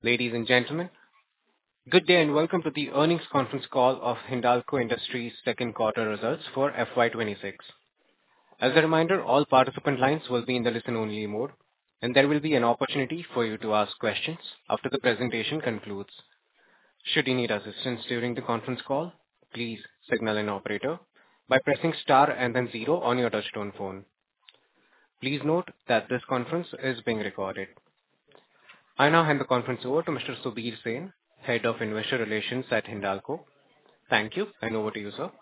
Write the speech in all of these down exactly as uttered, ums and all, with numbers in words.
Ladies and gentlemen, good day and welcome to the earnings conference call of Hindalco Industries second quarter results for F Y twenty-six. As a reminder, all participant lines will be in the listen-only mode, and there will be an opportunity for you to ask questions after the presentation concludes. Should you need assistance during the conference call, please signal an operator by pressing star and then zero on your touchtone phone. Please note that this conference is being recorded. I now hand the conference over to Mister Subir Sen, Head of Investor Relations at Hindalco. Thank you, and over to you, sir.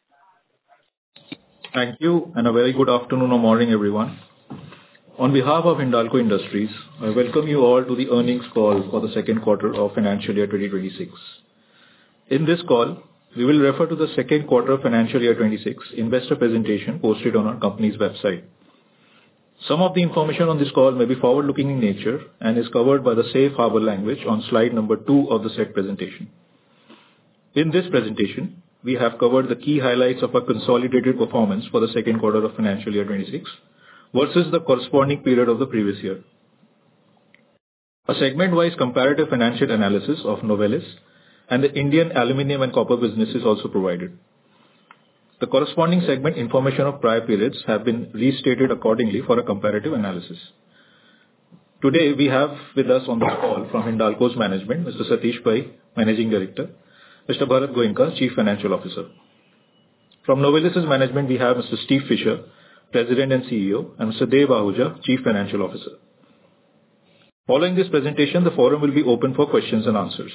Thank you, and a very good afternoon or morning, everyone. On behalf of Hindalco Industries, I welcome you all to the earnings call for the second quarter of financial year twenty twenty-six. In this call, we will refer to the second quarter of financial year twenty-six investor presentation posted on our company's website. Some of the information on this call may be forward-looking in nature and is covered by the safe harbor language on slide number two of the said presentation. In this presentation, we have covered the key highlights of our consolidated performance for the second quarter of financial year twenty-six versus the corresponding period of the previous year. A segment-wise comparative financial analysis of Novelis and the Indian aluminum and copper business is also provided. The corresponding segment information of prior periods have been restated accordingly for a comparative analysis. Today, we have with us on this call from Hindalco's management, Mister Satish Pai, Managing Director, Mister Bharat Goenka, Chief Financial Officer. From Novelis' management, we have Mister Steve Fisher, President and C E O, and Mister Dev Ahuja, Chief Financial Officer. Following this presentation, the forum will be open for questions and answers.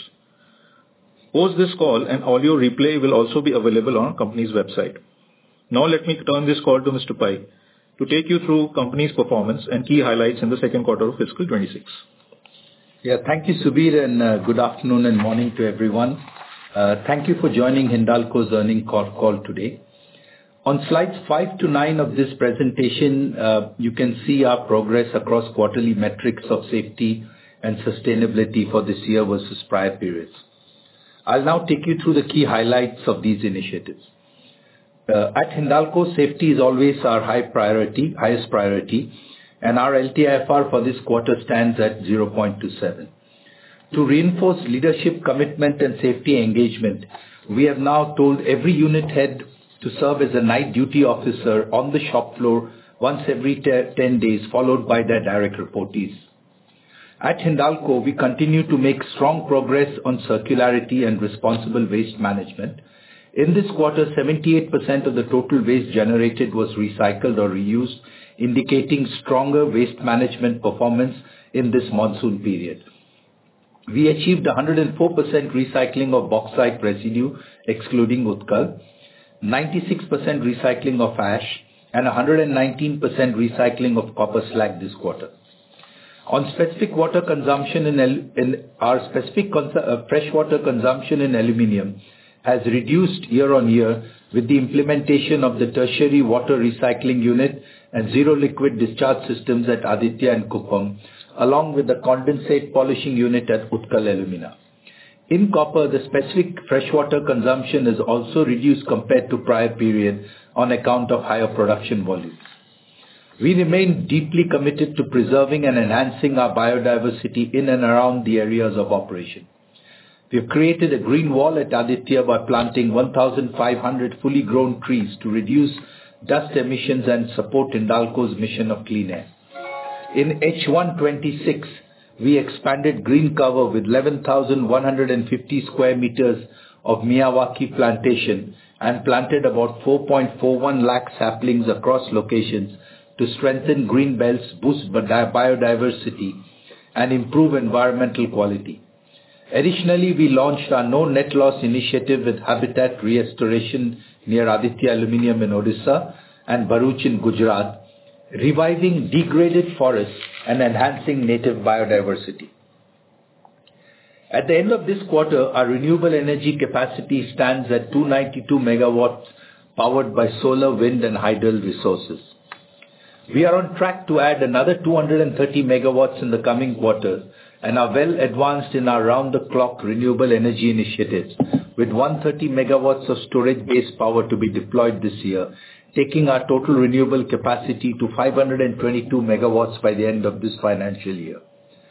Post this call, an audio replay will also be available on our company's website. Now let me turn this call to Mister Pai to take you through company's performance and key highlights in the second quarter of fiscal twenty-six. Yeah, thank you, Subir, and uh, good afternoon and morning to everyone. Uh, thank you for joining Hindalco's earnings call, call today. On slides five to nine of this presentation, uh, you can see our progress across quarterly metrics of safety and sustainability for this year versus prior periods. I'll now take you through the key highlights of these initiatives. Uh, at Hindalco, safety is always our high priority, highest priority, and our L T I F R for this quarter stands at zero point two seven. To reinforce leadership commitment and safety engagement, we have now told every unit head to serve as a night duty officer on the shop floor once every ten days, followed by their direct reportees. At Hindalco, we continue to make strong progress on circularity and responsible waste management. In this quarter, seventy-eight percent of the total waste generated was recycled or reused, indicating stronger waste management performance in this monsoon period. We achieved one hundred four percent recycling of bauxite residue, excluding Utkal, ninety-six percent recycling of ash, and one hundred nineteen percent recycling of copper slag this quarter. On specific water consumption in, in our specific cons uh, freshwater consumption in aluminium has reduced year on year with the implementation of the tertiary water recycling unit and zero liquid discharge systems at Aditya and Kuppam, along with the condensate polishing unit at Utkal Alumina. In copper, the specific freshwater consumption is also reduced compared to prior period on account of higher production volumes. We remain deeply committed to preserving and enhancing our biodiversity in and around the areas of operation. We have created a green wall at Aditya by planting one thousand five hundred fully grown trees to reduce dust emissions and support Hindalco's mission of clean air. In H one twenty-six, we expanded green cover with eleven thousand one hundred fifty square meters of Miyawaki plantation and planted about four point four one lakh saplings across locations to strengthen green belts, boost biodiversity, and improve environmental quality. Additionally, we launched our No Net Loss initiative with habitat restoration near Aditya Aluminium in Odisha and Bharuch in Gujarat, reviving degraded forests and enhancing native biodiversity. At the end of this quarter, our renewable energy capacity stands at two hundred ninety-two megawatts powered by solar, wind, and hydel resources. We are on track to add another two hundred thirty megawatts in the coming quarter and are well advanced in our round-the-clock renewable energy initiatives, with one hundred thirty megawatts of storage-based power to be deployed this year, taking our total renewable capacity to five hundred twenty-two megawatts by the end of this financial year.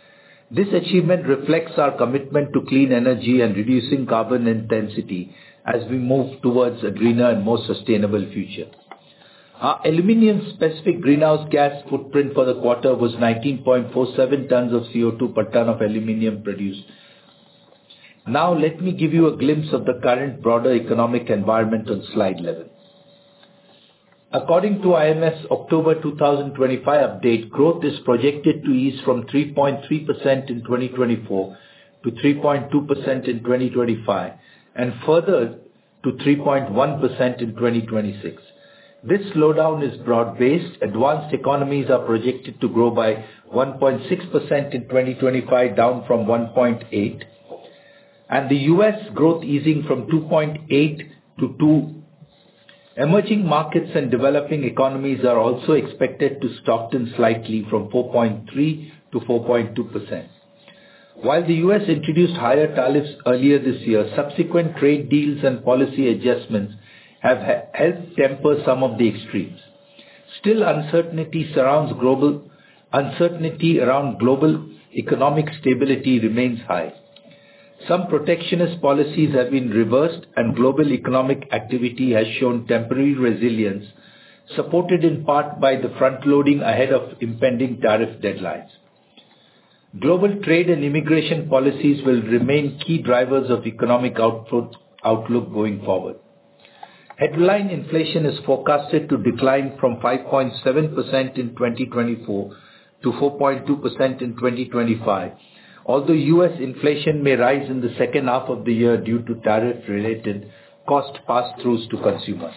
This achievement reflects our commitment to clean energy and reducing carbon intensity as we move towards a greener and more sustainable future. Our aluminium-specific greenhouse gas footprint for the quarter was nineteen point four seven tons of C O two per ton of aluminium produced. Now let me give you a glimpse of the current broader economic environment on slide eleven. According to I M F's October two thousand twenty-five update, growth is projected to ease from three point three percent in twenty twenty-four to three point two percent in twenty twenty-five and further to three point one percent in twenty twenty-six. This slowdown is broad-based. Advanced economies are projected to grow by one point six percent in twenty twenty-five, down from one point eight, and the U S growth easing from two point eight to two. Emerging markets and developing economies are also expected to soften slightly from four point three to four point two percent. While the U S introduced higher tariffs earlier this year, subsequent trade deals and policy adjustments have helped temper some of the extremes. Still, uncertainty surrounds global uncertainty around global economic stability remains high. Some protectionist policies have been reversed and global economic activity has shown temporary resilience, supported in part by the front-loading ahead of impending tariff deadlines. Global trade and immigration policies will remain key drivers of economic output, outlook going forward. Headline inflation is forecasted to decline from five point seven percent in twenty twenty-four to four point two percent in twenty twenty-five, although U S inflation may rise in the second half of the year due to tariff-related cost pass-throughs to consumers.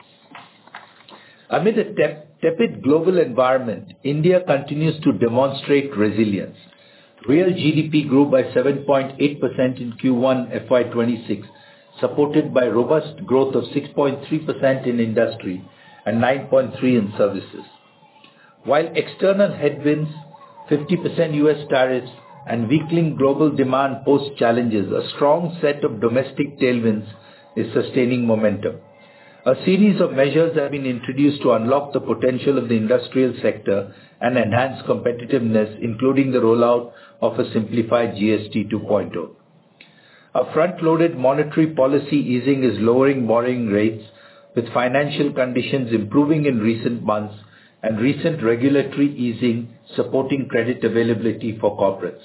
Amid a tep- tepid global environment, India continues to demonstrate resilience. Real G D P grew by seven point eight percent in Q one F Y twenty-six, supported by robust growth of six point three percent in industry and nine point three percent in services. While external headwinds, fifty percent U S tariffs, and weakening global demand pose challenges, a strong set of domestic tailwinds is sustaining momentum. A series of measures have been introduced to unlock the potential of the industrial sector and enhance competitiveness, including the rollout of a simplified G S T two point oh. A front-loaded monetary policy easing is lowering borrowing rates, with financial conditions improving in recent months and recent regulatory easing supporting credit availability for corporates.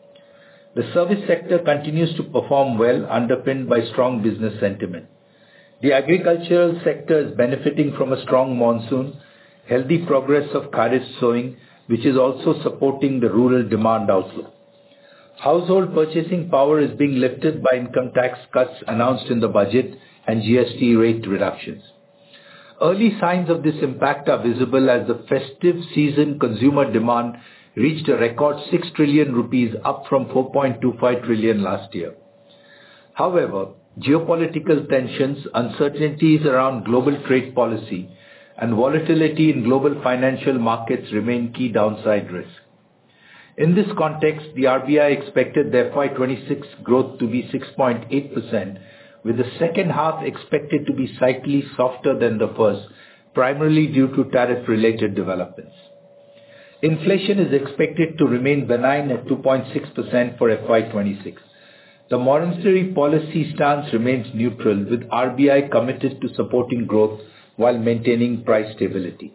The service sector continues to perform well, underpinned by strong business sentiment. The agricultural sector is benefiting from a strong monsoon, healthy progress of kharif sowing, which is also supporting the rural demand outlook. Household purchasing power is being lifted by income tax cuts announced in the budget and G S T rate reductions. Early signs of this impact are visible as the festive season consumer demand reached a record six trillion rupees, up from four point two five trillion last year. However, geopolitical tensions, uncertainties around global trade policy, and volatility in global financial markets remain key downside risks. In this context, the R B I expected the F Y twenty-six growth to be six point eight percent, with the second half expected to be slightly softer than the first, primarily due to tariff-related developments. Inflation is expected to remain benign at two point six percent for F Y twenty-six. The monetary policy stance remains neutral, with R B I committed to supporting growth while maintaining price stability.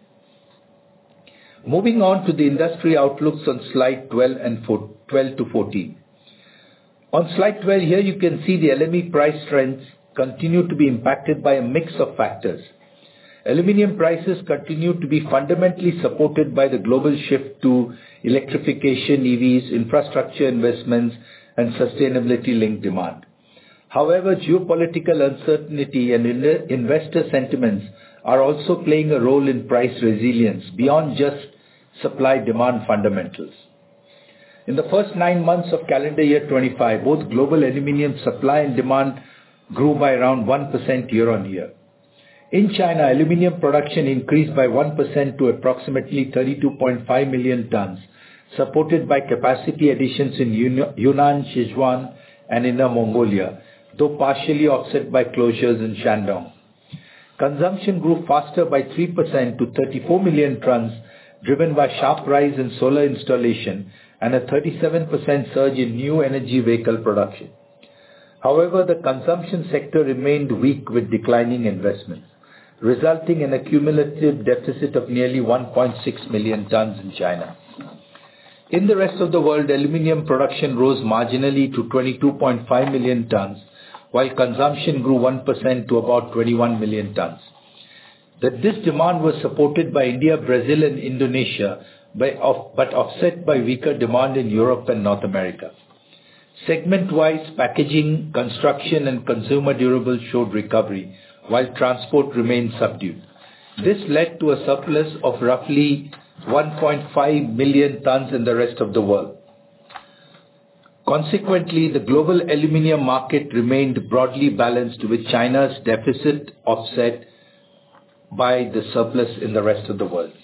Moving on to the industry outlooks on slide twelve and twelve to fourteen. On slide twelve, here you can see the L M E price trends continue to be impacted by a mix of factors. Aluminium prices continue to be fundamentally supported by the global shift to electrification, E Vs, infrastructure investments, and sustainability-linked demand. However, geopolitical uncertainty and investor sentiments are also playing a role in price resilience beyond just supply-demand fundamentals. In the first nine months of calendar year twenty-five, both global aluminium supply and demand grew by around one percent year-on-year. In China, aluminium production increased by one percent to approximately thirty-two point five million tons, supported by capacity additions in Yunnan, Sichuan, and Inner Mongolia, though partially offset by closures in Shandong. Consumption grew faster by three percent to thirty-four million tons, driven by sharp rise in solar installation and a thirty-seven percent surge in new energy vehicle production. However, the consumption sector remained weak with declining investments, resulting in a cumulative deficit of nearly one point six million tons in China. In the rest of the world, aluminium production rose marginally to twenty-two point five million tons, while consumption grew one percent to about twenty-one million tons. That this demand was supported by India, Brazil and Indonesia, by off, but offset by weaker demand in Europe and North America. Segment-wise, packaging, construction and consumer durables showed recovery, while transport remained subdued. This led to a surplus of roughly one point five million tons in the rest of the world. Consequently, the global aluminium market remained broadly balanced, with China's deficit offset by the surplus in the rest of the world.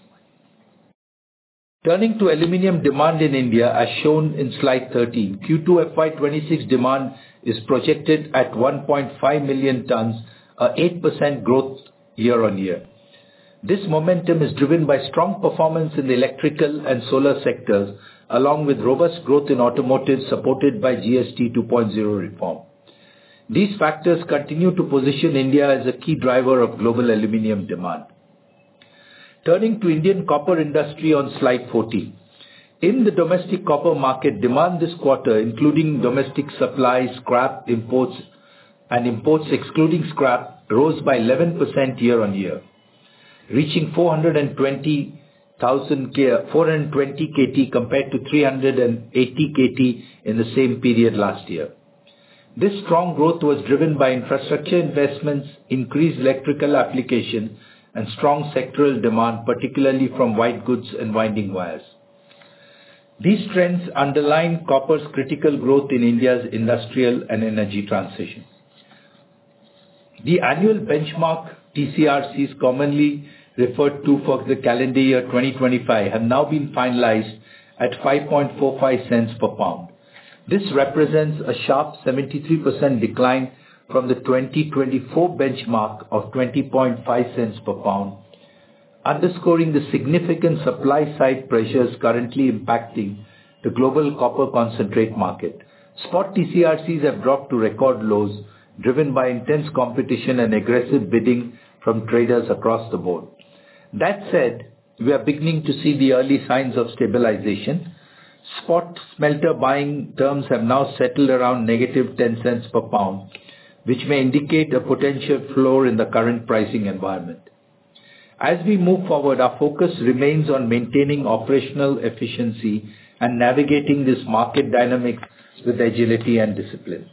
Turning to aluminium demand in India, as shown in slide thirteen, Q two F Y twenty-six demand is projected at one point five million tons, a eight percent growth year-on-year. This momentum is driven by strong performance in the electrical and solar sectors, along with robust growth in automotive supported by G S T two point oh reform. These factors continue to position India as a key driver of global aluminium demand. Turning to Indian copper industry on slide fourteen. In the domestic copper market, demand this quarter, including domestic supply, scrap imports and imports excluding scrap, rose by eleven percent year-on-year, reaching four hundred twenty kilotons compared to three hundred eighty kilotons in the same period last year. This strong growth was driven by infrastructure investments, increased electrical application, and strong sectoral demand, particularly from white goods and winding wires. These trends underline copper's critical growth in India's industrial and energy transition. The annual benchmark T C R Cs, commonly referred to for the calendar year twenty twenty-five, have now been finalized at five point four five cents per pound. This represents a sharp seventy-three percent decline from the twenty twenty-four benchmark of twenty point five cents per pound, underscoring the significant supply-side pressures currently impacting the global copper concentrate market. Spot T C R Cs have dropped to record lows, driven by intense competition and aggressive bidding from traders across the board. That said, we are beginning to see the early signs of stabilization. Spot smelter buying terms have now settled around negative ten cents per pound, which may indicate a potential floor in the current pricing environment. As we move forward, our focus remains on maintaining operational efficiency and navigating this market dynamics with agility and discipline.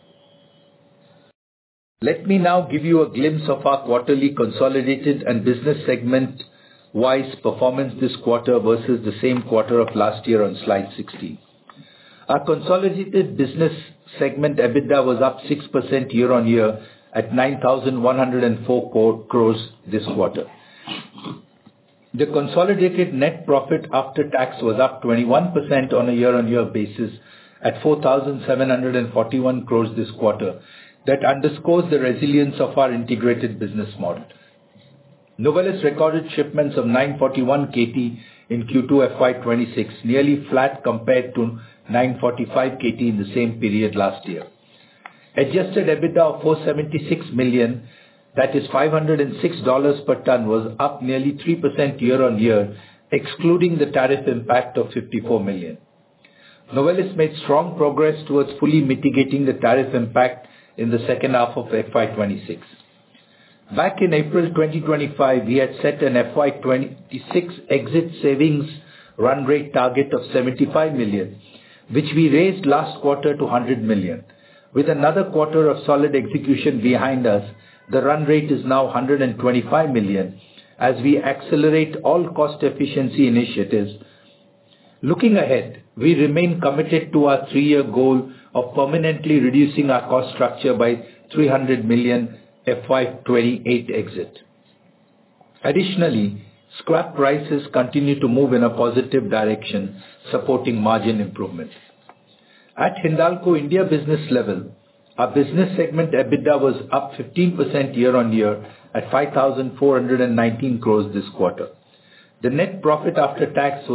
Let me now give you a glimpse of our quarterly consolidated and business segment wise performance this quarter versus the same quarter of last year on slide sixteen. Our consolidated business segment EBITDA was up six percent year-on-year at nine thousand one hundred four crores this quarter. The consolidated net profit after tax was up twenty-one percent on a year-on-year basis at four thousand seven hundred forty-one crores this quarter. That underscores the resilience of our integrated business model. Novelis recorded shipments of nine forty-one kilotons in Q two F Y twenty-six, nearly flat compared to nine forty-five kilotons in the same period last year. Adjusted EBITDA of four hundred seventy-six million, that is five hundred six dollars per ton, was up nearly three percent year-on-year, excluding the tariff impact of fifty-four million. Novelis made strong progress towards fully mitigating the tariff impact in the second half of F Y twenty-six. Back in April twenty twenty-five, we had set an F Y twenty-six exit savings run rate target of seventy-five million, which we raised last quarter to one hundred million. With another quarter of solid execution behind us, the run rate is now one hundred twenty-five million as we accelerate all cost efficiency initiatives. Looking ahead, we remain committed to our three-year goal of permanently reducing our cost structure by three hundred million F Y twenty-eight exit. Additionally, scrap prices continue to move in a positive direction, supporting margin improvement. At Hindalco India business level, our business segment EBITDA was up fifteen percent year-on-year at five thousand four hundred nineteen crores this quarter. The net profit after tax was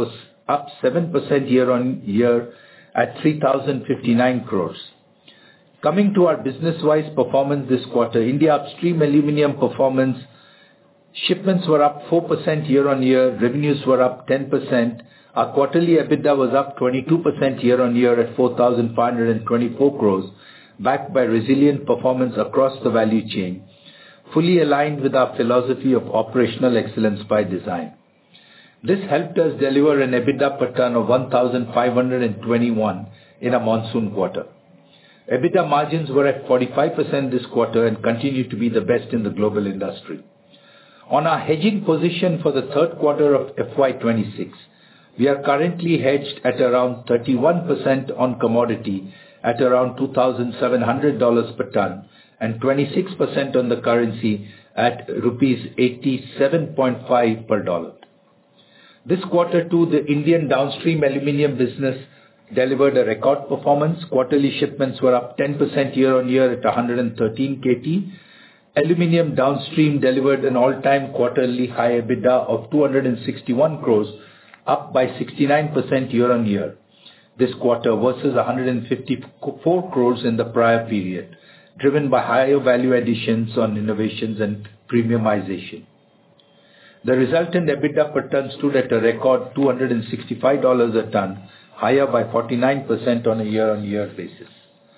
up seven percent year-on-year at three thousand fifty-nine crores. Coming to our business-wise performance this quarter, India upstream aluminum performance, shipments were up four percent year-on-year, revenues were up ten percent. Our quarterly EBITDA was up twenty-two percent year-on-year at four thousand five hundred twenty-four crores, backed by resilient performance across the value chain, fully aligned with our philosophy of operational excellence by design. This helped us deliver an EBITDA per ton of one thousand five hundred twenty-one in a monsoon quarter. EBITDA margins were at forty-five percent this quarter and continue to be the best in the global industry. On our hedging position for the third quarter of F Y twenty-six, we are currently hedged at around thirty-one percent on commodity at around two thousand seven hundred dollars per ton and twenty-six percent on the currency at rupees eighty-seven point five per dollar. This quarter too, the Indian downstream aluminium business delivered a record performance. Quarterly shipments were up ten percent year-on-year at one hundred thirteen kilotons. Aluminium downstream delivered an all-time quarterly high EBITDA of two hundred sixty-one crores, up by sixty-nine percent year-on-year this quarter versus one hundred fifty-four crores in the prior period, driven by higher value additions on innovations and premiumization. The resultant EBITDA per ton stood at a record two hundred sixty-five dollars a ton, higher by forty-nine percent on a year-on-year basis.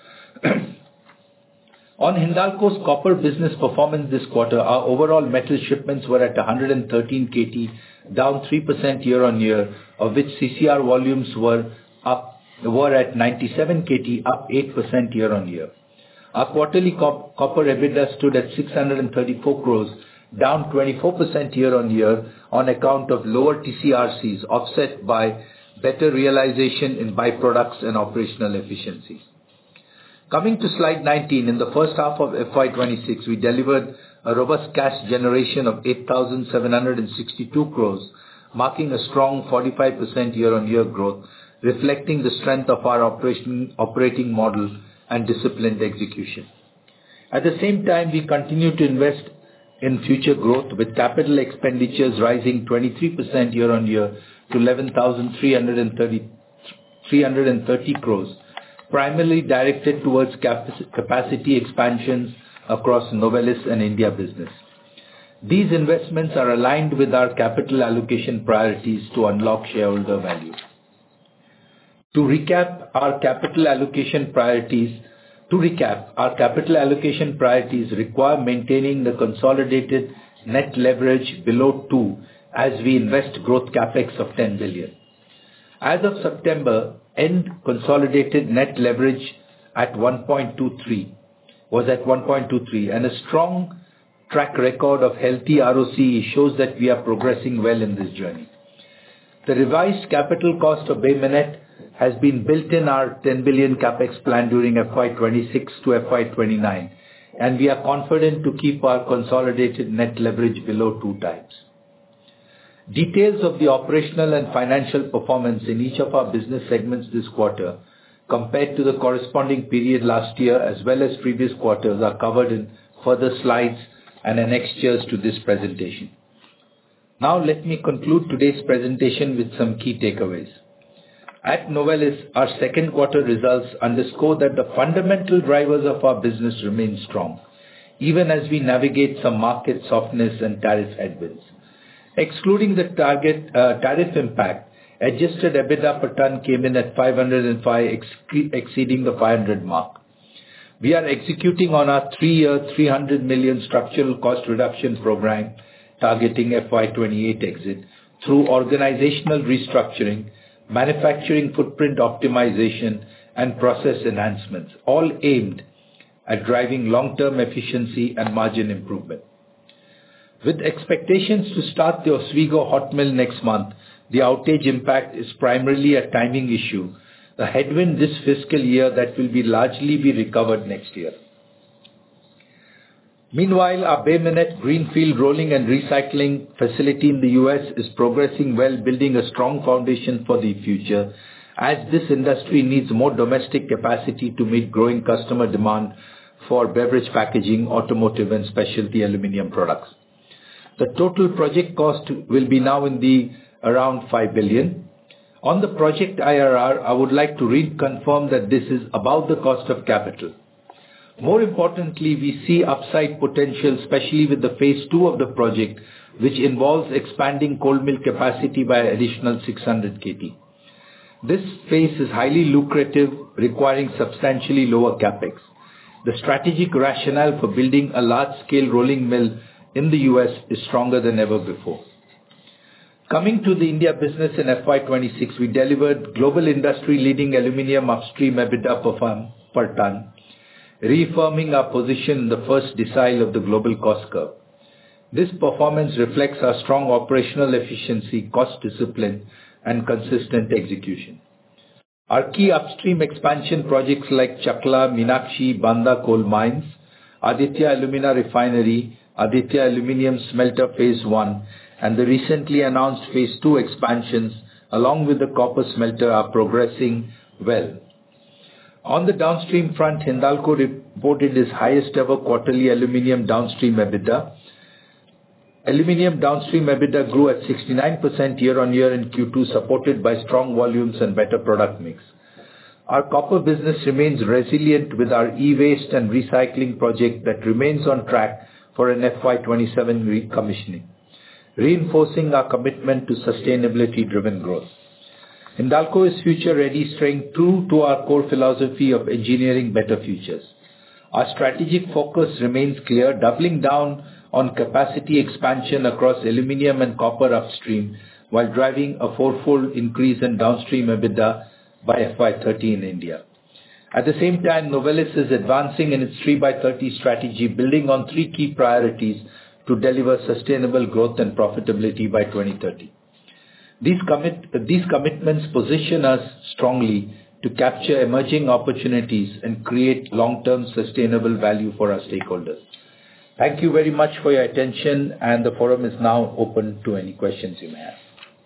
On Hindalco's copper business performance this quarter, our overall metal shipments were at one hundred thirteen kilotons, down three percent year-on-year, of which C C R volumes were up were at ninety-seven kilotons, up eight percent year-on-year. Our quarterly cop- copper EBITDA stood at six hundred thirty-four crores, down twenty-four percent year-on-year on account of lower T C R Cs, offset by better realization in byproducts and operational efficiencies. Coming to slide nineteen, in the first half of F Y twenty-six, we delivered a robust cash generation of eight thousand seven hundred sixty-two crores, marking a strong forty-five percent year-on-year growth, reflecting the strength of our operation, operating model and disciplined execution. At the same time, we continue to invest in future growth, with capital expenditures rising twenty-three percent year-on-year to eleven thousand three hundred thirty crores, primarily directed towards capacity expansions across Novelis and India business. These investments are aligned with our capital allocation priorities to unlock shareholder value. To recap our capital allocation priorities, to recap, our capital allocation priorities require maintaining the consolidated net leverage below two as we invest growth capex of ten billion. As of September, end consolidated net leverage at one point two three was at one point two three, and a strong track record of healthy R O C E shows that we are progressing well in this journey. The revised capital cost of Bay Minette has been built in our ten billion capex plan during F Y twenty-six to F Y twenty-nine, and we are confident to keep our consolidated net leverage below two times. Details of the operational and financial performance in each of our business segments this quarter, compared to the corresponding period last year as well as previous quarters, are covered in further slides and annexures to this presentation. Now let me conclude today's presentation with some key takeaways. At Novelis, our second quarter results underscore that the fundamental drivers of our business remain strong, even as we navigate some market softness and tariff headwinds. Excluding the target uh, tariff impact, adjusted EBITDA per ton came in at five hundred five, ex- exceeding the five hundred mark. We are executing on our three-year, three hundred million structural cost reduction program, targeting F Y twenty-eight exit through organizational restructuring, manufacturing footprint optimization, and process enhancements, all aimed at driving long-term efficiency and margin improvement. With expectations to start the Oswego hot mill next month, the outage impact is primarily a timing issue, a headwind this fiscal year that will be largely be recovered next year. Meanwhile, our Bay Minette greenfield rolling and recycling facility in the U S is progressing well, building a strong foundation for the future, as this industry needs more domestic capacity to meet growing customer demand for beverage packaging, automotive and specialty aluminium products. The total project cost will be now in the around five billion. On the project I R R, I would like to reconfirm that this is above the cost of capital. More importantly, we see upside potential, especially with the phase two of the project, which involves expanding cold mill capacity by additional six hundred kilotons. This phase is highly lucrative, requiring substantially lower capex. The strategic rationale for building a large-scale rolling mill in the U S is stronger than ever before. Coming to the India business in F Y twenty-six, we delivered global industry-leading aluminum upstream EBITDA per, per ton, reaffirming our position in the first decile of the global cost curve. This performance reflects our strong operational efficiency, cost discipline, and consistent execution. Our key upstream expansion projects like Chakla, Meenakshi, Banda coal mines, Aditya Alumina Refinery, Aditya Aluminium Smelter Phase one, and the recently announced Phase two expansions, along with the copper smelter, are progressing well. On the downstream front, Hindalco reported its highest ever quarterly aluminium downstream EBITDA. Aluminium downstream EBITDA grew at sixty-nine percent year-on-year in Q two, supported by strong volumes and better product mix. Our copper business remains resilient with our e-waste and recycling project that remains on track for an F Y twenty-seven recommissioning, reinforcing our commitment to sustainability-driven growth. Hindalco is future-ready, staying true to our core philosophy of engineering better futures. Our strategic focus remains clear, doubling down on capacity expansion across aluminium and copper upstream, while driving a fourfold increase in downstream EBITDA by F Y thirty in India. At the same time, Novelis is advancing in its three by thirty strategy, building on three key priorities to deliver sustainable growth and profitability by twenty thirty. These, commit, these commitments position us strongly to capture emerging opportunities and create long-term sustainable value for our stakeholders. Thank you very much for your attention, and the forum is now open to any questions you may have.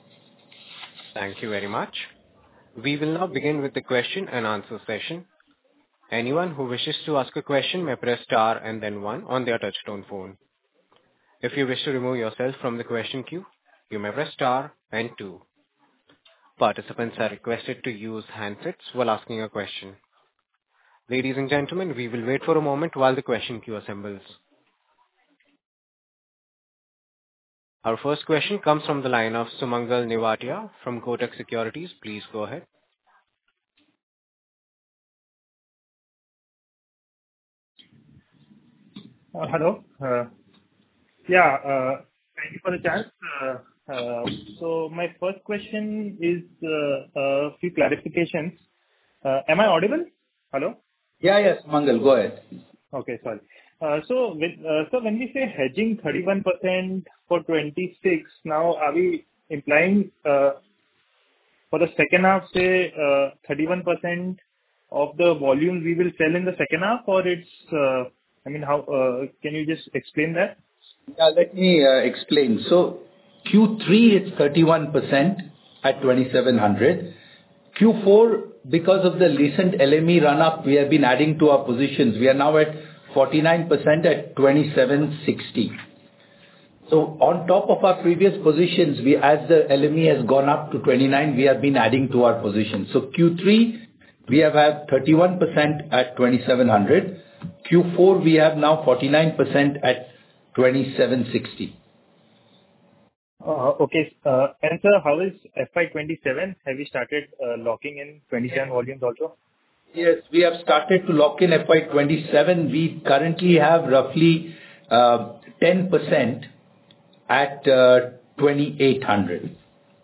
Thank you very much. We will now begin with the question and answer session. Anyone who wishes to ask a question may press star and then one on their touchtone phone. If you wish to remove yourself from the question queue, you may press star and two. Participants are requested to use handsets while asking a question. Ladies and gentlemen, we will wait for a moment while the question queue assembles. Our first question comes from the line of Sumangal Nevatia from Kotak Securities. Please go ahead. Uh, hello. Uh, yeah, uh, thank you for the chance. Uh, uh, so my first question is uh, a few clarifications. Uh, am I audible? Hello? Yeah, yes, Mangal, go ahead. Okay, sorry. Uh, so, with, uh, so when we say hedging thirty-one percent for twenty-six, now are we implying uh, for the second half, say uh, thirty-one percent of the volume we will sell in the second half, or it's, uh, I mean, how, uh, can you just explain that? Yeah, let me uh, explain. So Q three it's thirty-one percent at twenty-seven hundred. Q four, because of the recent L M E run-up, we have been adding to our positions. We are now at forty-nine percent at twenty-seven sixty. So on top of our previous positions, we, as the L M E has gone up to twenty-nine, we have been adding to our positions. So Q three, we have had thirty-one percent at twenty-seven hundred. Q four, we have now forty-nine percent at twenty-seven sixty. Uh, okay. Uh, and sir, how is F Y twenty-seven? Have you started uh, locking in twenty-seven volumes also? Yes, we have started to lock in F Y twenty-seven. We currently have roughly uh, ten percent at uh, twenty-eight hundred.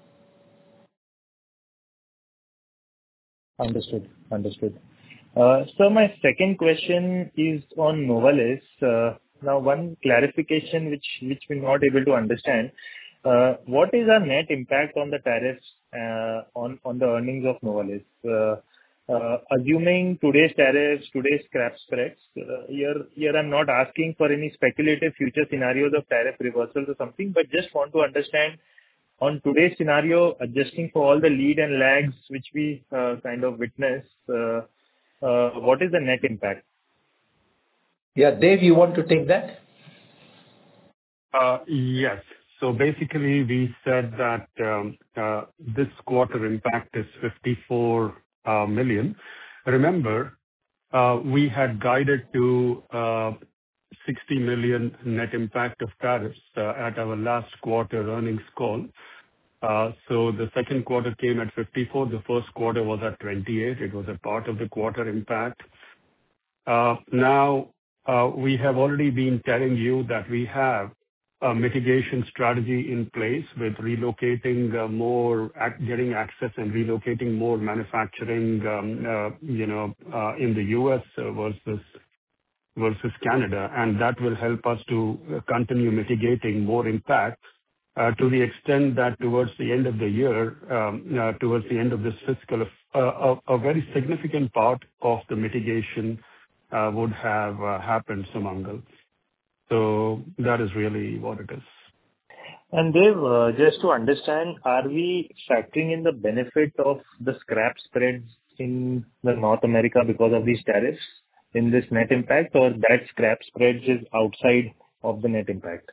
Understood. Understood. Uh, so my second question is on Novelis. Uh, now, one clarification which which we're not able to understand. Uh, what is our net impact on the tariffs uh, on on the earnings of Novelis? Uh, uh, assuming today's tariffs, today's scrap spreads, uh, here here I'm not asking for any speculative future scenarios of tariff reversals or something, but just want to understand on today's scenario, adjusting for all the lead and lags which we uh, kind of witness, uh, uh, what is the net impact? Yeah, Dave, you want to take that? Uh, yes. So basically, we said that um, uh, this quarter impact is fifty-four uh, million. Remember, uh, we had guided to uh, sixty million net impact of tariffs uh, at our last quarter earnings call. Uh, So the second quarter came at fifty-four. The first quarter was at twenty-eight. It was a part of the quarter impact. Uh, Now, uh, we have already been telling you that we have a mitigation strategy in place with relocating uh, more, ac- getting access and relocating more manufacturing, um, uh, you know, uh, in the U S uh, versus versus Canada, and that will help us to uh, continue mitigating more impact uh, to the extent that towards the end of the year, um, uh, towards the end of this fiscal, uh, a a very significant part of the mitigation uh, would have uh, happened, Sumangal. So that is really what it is. And Dev, uh, just to understand, are we factoring in the benefit of the scrap spreads in the North America because of these tariffs in this net impact, or that scrap spreads is outside of the net impact?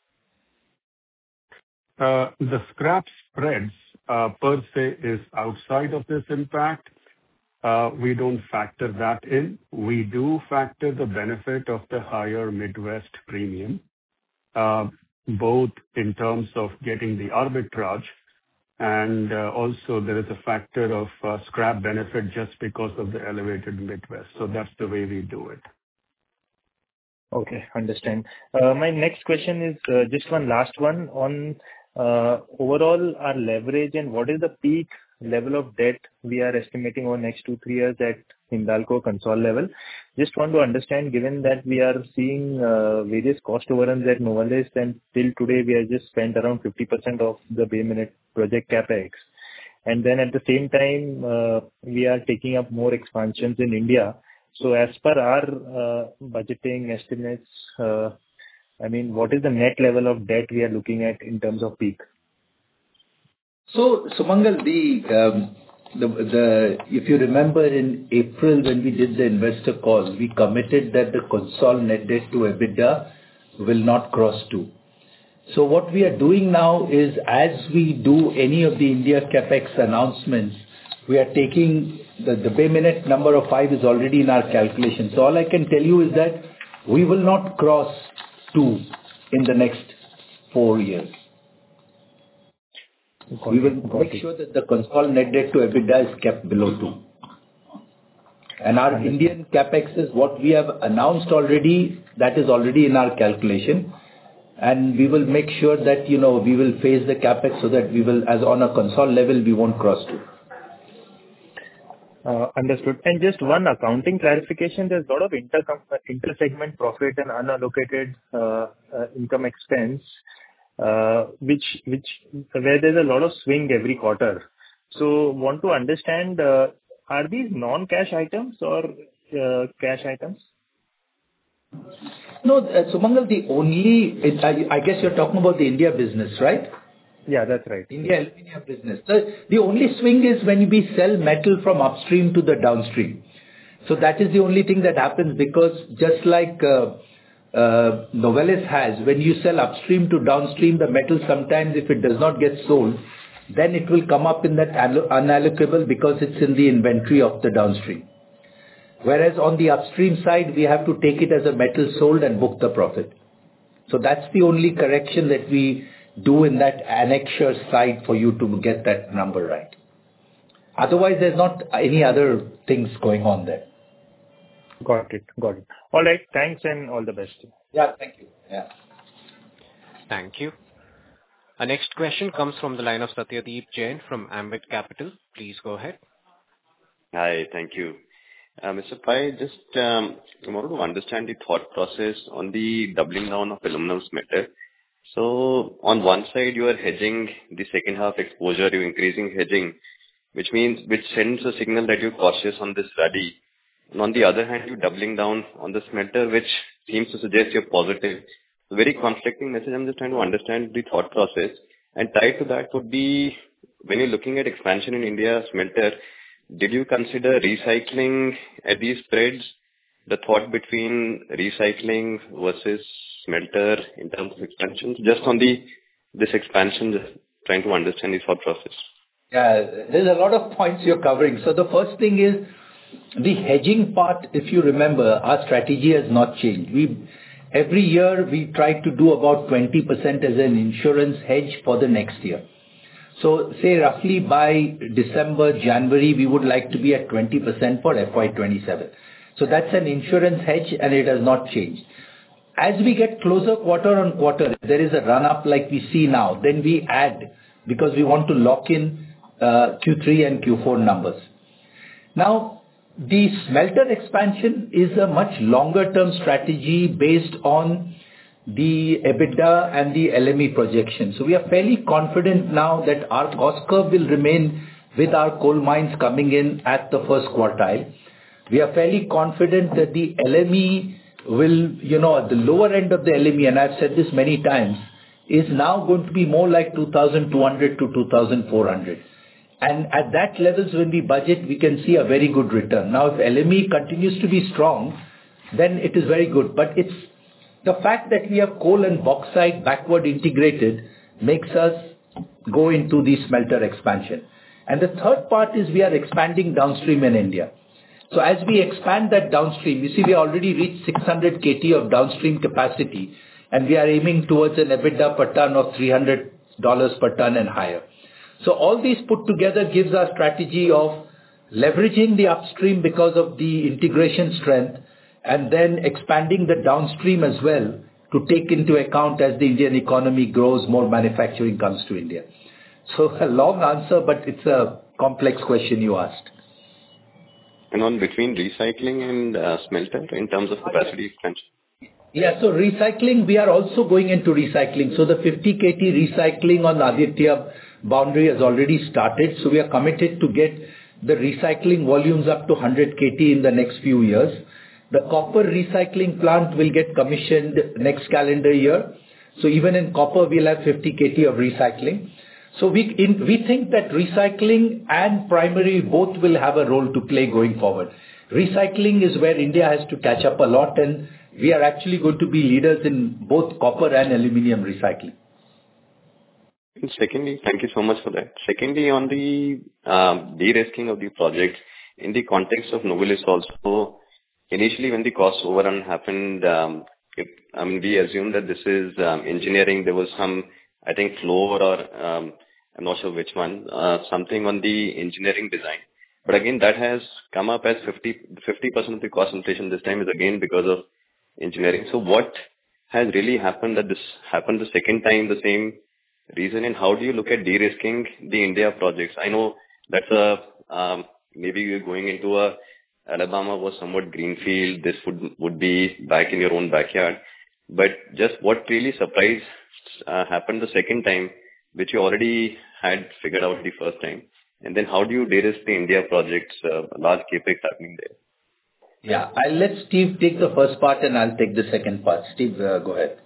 Uh, The scrap spreads uh, per se is outside of this impact. Uh, We don't factor that in. We do factor the benefit of the higher Midwest premium, uh, both in terms of getting the arbitrage and uh, also there is a factor of uh, scrap benefit just because of the elevated Midwest. So that's the way we do it. Okay, understand. Uh, My next question is uh, just one last one on uh, overall our leverage and what is the peak level of debt we are estimating over next two, three years at Hindalco consolidated level. Just want to understand, given that we are seeing uh, various cost overruns at Novelis, and till today we have just spent around fifty percent of the Bay Minette project CapEx. And then at the same time, uh, we are taking up more expansions in India. So as per our uh, budgeting estimates, uh, I mean, what is the net level of debt we are looking at in terms of peak? So, Sumangal, the, um, the, the, if you remember in April when we did the investor call, we committed that the consolidated net debt to EBITDA will not cross two. So what we are doing now is, as we do any of the India CapEx announcements, we are taking the, the Bay Minette number of five is already in our calculation. So all I can tell you is that we will not cross two in the next four years. Got We it, will got make it. sure that the consolidated net debt to EBITDA is kept below two. And our Understood. Indian CapEx is what we have announced already, that is already in our calculation. And we will make sure that, you know, we will phase the CapEx so that we will, as on a consolidated level, we won't cross two. Uh, Understood. And just one accounting clarification, there's a lot of intercom- inter-segment profit and unallocated uh, uh, income expense, uh, which which where there's a lot of swing every quarter. So want to understand, uh, are these non-cash items or uh, cash items? No, uh, Sumangal, the only, it, I, I guess you're talking about the India business, right? Yeah, that's right. India aluminum business. The, the only swing is when we sell metal from upstream to the downstream. So that is the only thing that happens, because just like uh, uh, Novelis has, when you sell upstream to downstream, the metal sometimes, if it does not get sold, then it will come up in that allo- unallocable because it's in the inventory of the downstream. Whereas on the upstream side, we have to take it as a metal sold and book the profit. So that's the only correction that we do in that annexure side for you to get that number right. Otherwise, there's not any other things going on there. Got it. Got it. All right. Thanks and all the best. Yeah, thank you. Yeah. Thank you. Our next question comes from the line of Satyadeep Jain from Ambit Capital. Please go ahead. Hi, thank you. Uh, Mister Pai, just um, I wanted to understand the thought process on the doubling down of aluminum smelter. So on one side, you are hedging the second half exposure, you're increasing hedging, which means, which sends a signal that you're cautious on this rally. And on the other hand, you're doubling down on the smelter, which seems to suggest you're positive. So very conflicting message. I'm just trying to understand the thought process. And tied to that would be, when you're looking at expansion in India smelter, did you consider recycling at these spreads? The thought between recycling versus smelter in terms of expansion, just on the this expansion? Just trying to understand the thought process. Yeah, there's a lot of points you're covering. So the first thing is the hedging part. If you remember, our strategy has not changed. We every year we try to do about twenty percent as an insurance hedge for the next year. So say roughly by December, January, we would like to be at twenty percent for F Y twenty-seven. So that's an insurance hedge and it has not changed. As we get closer quarter on quarter, there is a run up like we see now, then we add because we want to lock in uh, Q three and Q four numbers. Now, the smelter expansion is a much longer term strategy based on the EBITDA and the L M E projection. So we are fairly confident now that our cost curve will remain with our coal mines coming in at the first quartile. We are fairly confident that the L M E will, you know, at the lower end of the L M E, and I've said this many times, is now going to be more like two thousand two hundred to two thousand four hundred. And at that levels when we budget, we can see a very good return. Now, if L M E continues to be strong, then it is very good. But it's the fact that we have coal and bauxite backward integrated makes us go into the smelter expansion. And the third part is we are expanding downstream in India. So as we expand that downstream, you see we already reached six hundred kilotons of downstream capacity, and we are aiming towards an EBITDA per ton of three hundred dollars per ton and higher. So all these put together gives our strategy of leveraging the upstream because of the integration strength, and then expanding the downstream as well to take into account as the Indian economy grows, more manufacturing comes to India. So a long answer, but it's a complex question you asked. And on between recycling and uh, smelter in terms of capacity expansion? Yeah, so recycling, we are also going into recycling. So the fifty kilotons recycling on Aditya boundary has already started. So we are committed to get the recycling volumes up to one hundred kilotons in the next few years. The copper recycling plant will get commissioned next calendar year. So even in copper, we'll have fifty kilotons of recycling. So we in, we think that recycling and primary both will have a role to play going forward. Recycling is where India has to catch up a lot, and we are actually going to be leaders in both copper and aluminium recycling. And secondly, thank you so much for that. Secondly, on the um, de-risking of the project, in the context of Novelis also, initially when the cost overrun happened, um, it, I mean, we assumed that this is um, engineering. There was some, I think, floor or um, I'm not sure which one, uh, something on the engineering design. But again, that has come up as fifty percent of the cost inflation this time is again because of engineering. So what has really happened that this happened the second time, the same reason, and how do you look at de-risking the India projects? I know that's a, um, maybe you're going into a, Alabama was somewhat greenfield, this would, would be back in your own backyard. But just what really surprised uh, happened the second time, which you already had figured out the first time? And then how do you de-risk the India projects, uh, large capex happening there? Yeah, I'll let Steve take the first part and I'll take the second part. Steve, uh, go ahead.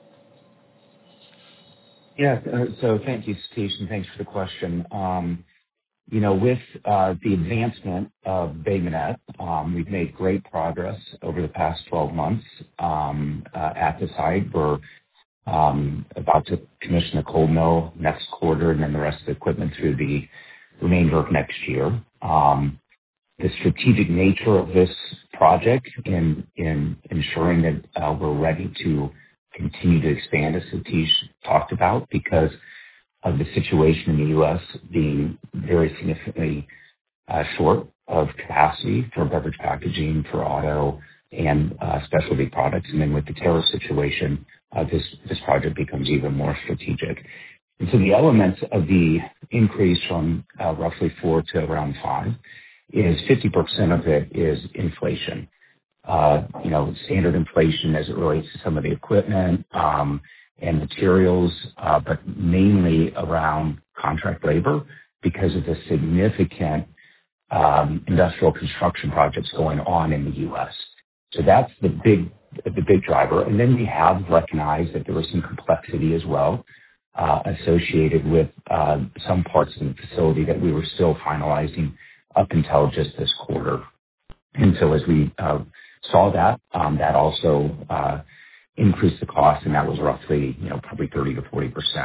Yeah, uh, so thank you, Satish, and thanks for the question. Um, you know, with uh, the advancement of Bay Minette, um, we've made great progress over the past twelve months um, uh, at the site. We're um, about to commission a cold mill next quarter, and then the rest of the equipment through the remainder of next year. Um, the strategic nature of this project in, in ensuring that uh, we're ready to continue to expand, as Satish talked about, because of the situation in the U S being very significantly uh, short of capacity for beverage packaging, for auto, and uh, specialty products. And then with the tariff situation, uh, this, this project becomes even more strategic. And so the elements of the increase from uh, roughly four to around five is fifty percent of it is inflation. Uh, you know, standard inflation as it relates to some of the equipment um, and materials, uh, but mainly around contract labor because of the significant um, industrial construction projects going on in the U S. So that's the big, the big driver. And then we have recognized that there was some complexity as well uh, associated with uh, some parts of the facility that we were still finalizing up until just this quarter. And so as we uh, saw that, um, that also uh, increased the cost, and that was roughly, you know, probably thirty to forty percent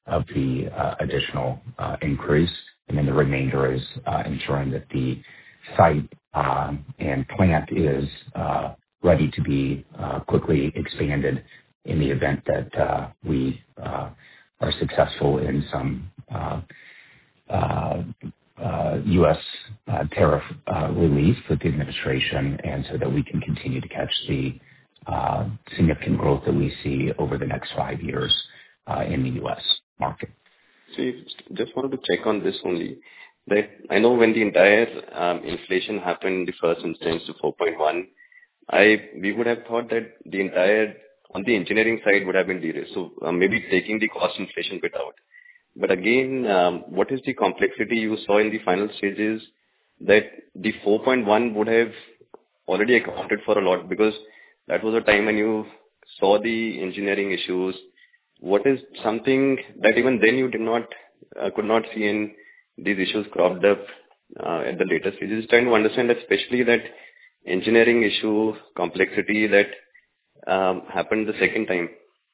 of the uh, additional uh, increase. And then the remainder is uh, ensuring that the site um, and plant is uh, ready to be uh, quickly expanded in the event that uh, we uh, are successful in some uh, uh, uh, U S uh, tariff uh, relief with the administration, and so that we can continue to catch the uh, significant growth that we see over the next five years uh, in the U S market. So you just wanted to check on this only. That I know when the entire um, inflation happened, the first instance to four point one, I we would have thought that the entire on the engineering side would have been de-risked. So uh, maybe taking the cost inflation bit out. But again, um, what is the complexity you saw in the final stages that the four point one would have already accounted for a lot, because that was a time when you saw the engineering issues. What is something that even then you did not, uh, could not see in these issues cropped up uh, at the later stages? Trying to understand, especially that engineering issue complexity that um, happened the second time.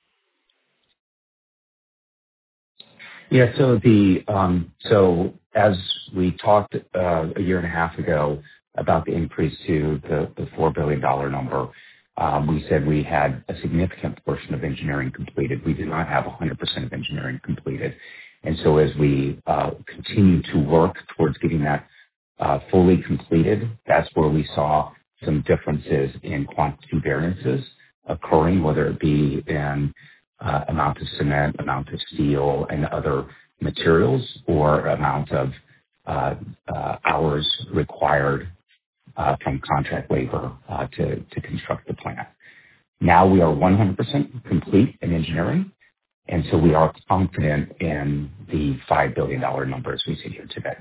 Yeah. So the um, so as we talked uh, a year and a half ago about the increase to the, the four billion dollar number, um, we said we had a significant portion of engineering completed. We did not have one hundred percent of engineering completed, and so as we uh, continue to work towards getting that uh, fully completed, that's where we saw some differences in quantity variances occurring, whether it be in Uh, amount of cement, amount of steel, and other materials, or amount of uh, uh, hours required uh, from contract labor uh, to, to construct the plant. Now we are one hundred percent complete in engineering, and so we are confident in the five billion dollar number as we sit here today.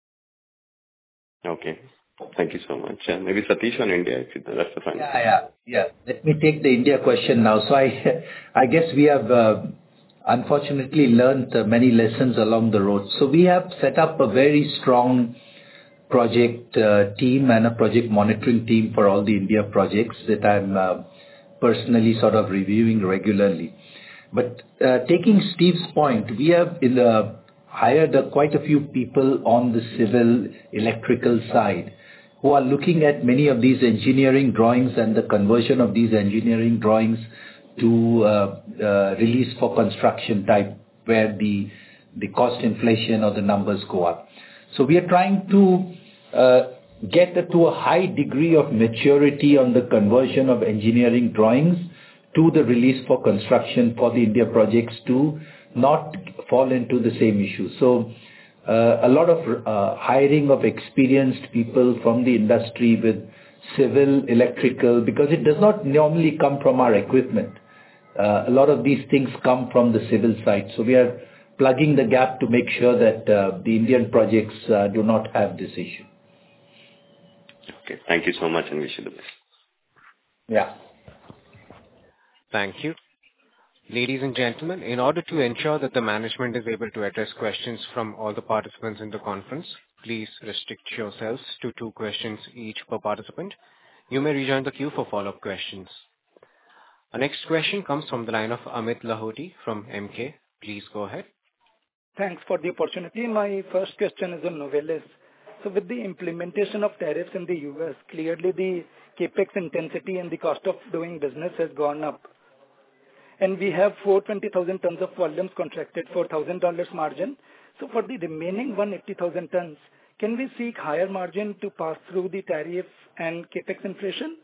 Okay. Thank you so much. Uh, maybe Satish on India, if that's the final. Yeah, yeah, yeah. Let me take the India question now. So I, I guess we have uh, unfortunately learned uh, many lessons along the road. So we have set up a very strong project uh, team and a project monitoring team for all the India projects that I'm uh, personally sort of reviewing regularly. But uh, taking Steve's point, we have in the, hired uh, quite a few people on the civil electrical side who are looking at many of these engineering drawings and the conversion of these engineering drawings to uh, uh, release for construction type, where the the cost inflation or the numbers go up. So we are trying to uh, get to a high degree of maturity on the conversion of engineering drawings to the release for construction for the India projects to not fall into the same issue. So Uh, a lot of uh, hiring of experienced people from the industry with civil, electrical, because it does not normally come from our equipment. Uh, a lot of these things come from the civil side. So we are plugging the gap to make sure that uh, the Indian projects uh, do not have this issue. Okay. Thank you so much, and wish you the best. Yeah. Thank you. Ladies and gentlemen, in order to ensure that the management is able to address questions from all the participants in the conference, please restrict yourselves to two questions each per participant. You may rejoin the queue for follow-up questions. Our next question comes from the line of Amit Lahoti from M K. Please go ahead. Thanks for the opportunity. My first question is on Novelis. So with the implementation of tariffs in the U S, clearly the capex intensity and the cost of doing business has gone up. And we have four hundred twenty thousand tons of volumes contracted for one thousand dollars margin. So for the remaining one hundred eighty thousand tons, can we seek higher margin to pass through the tariff and capex inflation?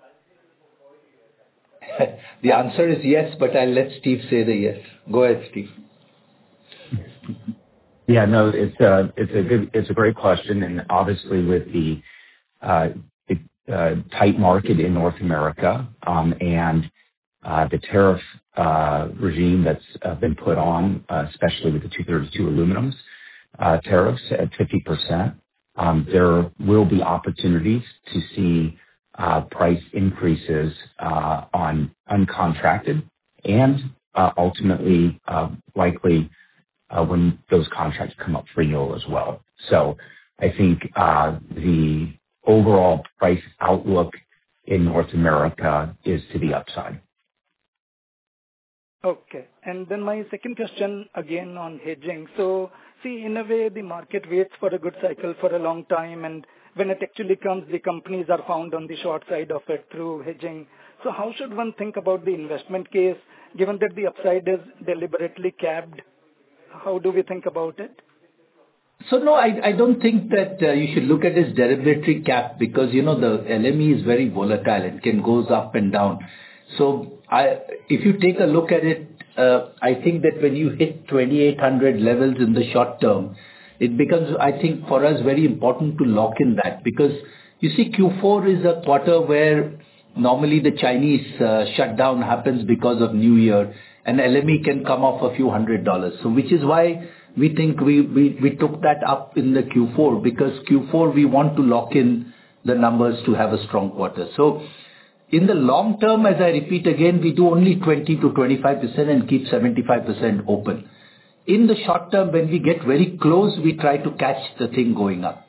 The answer is yes, but I'll let Steve say the yes. Go ahead, Steve. Yeah, no, it's a, it's a good, it's a great question. And obviously with the, uh, the uh, tight market in North America um, and Uh, the tariff uh, regime that's uh, been put on, uh, especially with the two thirty-two aluminums uh, tariffs at fifty percent, um, there will be opportunities to see uh, price increases uh, on uncontracted and uh, ultimately uh, likely uh, when those contracts come up for renewal as well. So I think uh, the overall price outlook in North America is to the upside. Okay. And then my second question again on hedging. So see, in a way, the market waits for a good cycle for a long time, and when it actually comes, the companies are found on the short side of it through hedging. So how should one think about the investment case, given that the upside is deliberately capped? How do we think about it? So no, I, I don't think that uh, you should look at it as deliberately capped because, you know, the L M E is very volatile. It can goes up and down. So I, if you take a look at it, uh, I think that when you hit twenty-eight hundred levels in the short term, it becomes, I think, for us very important to lock in that because you see Q four is a quarter where normally the Chinese uh, shutdown happens because of New Year and L M E can come off a few hundred dollars. So which is why we think we, we, we took that up in the Q four because Q four we want to lock in the numbers to have a strong quarter. So in the long term, as I repeat again, we do only twenty to twenty-five percent and keep seventy-five percent open. In the short term, when we get very close, we try to catch the thing going up.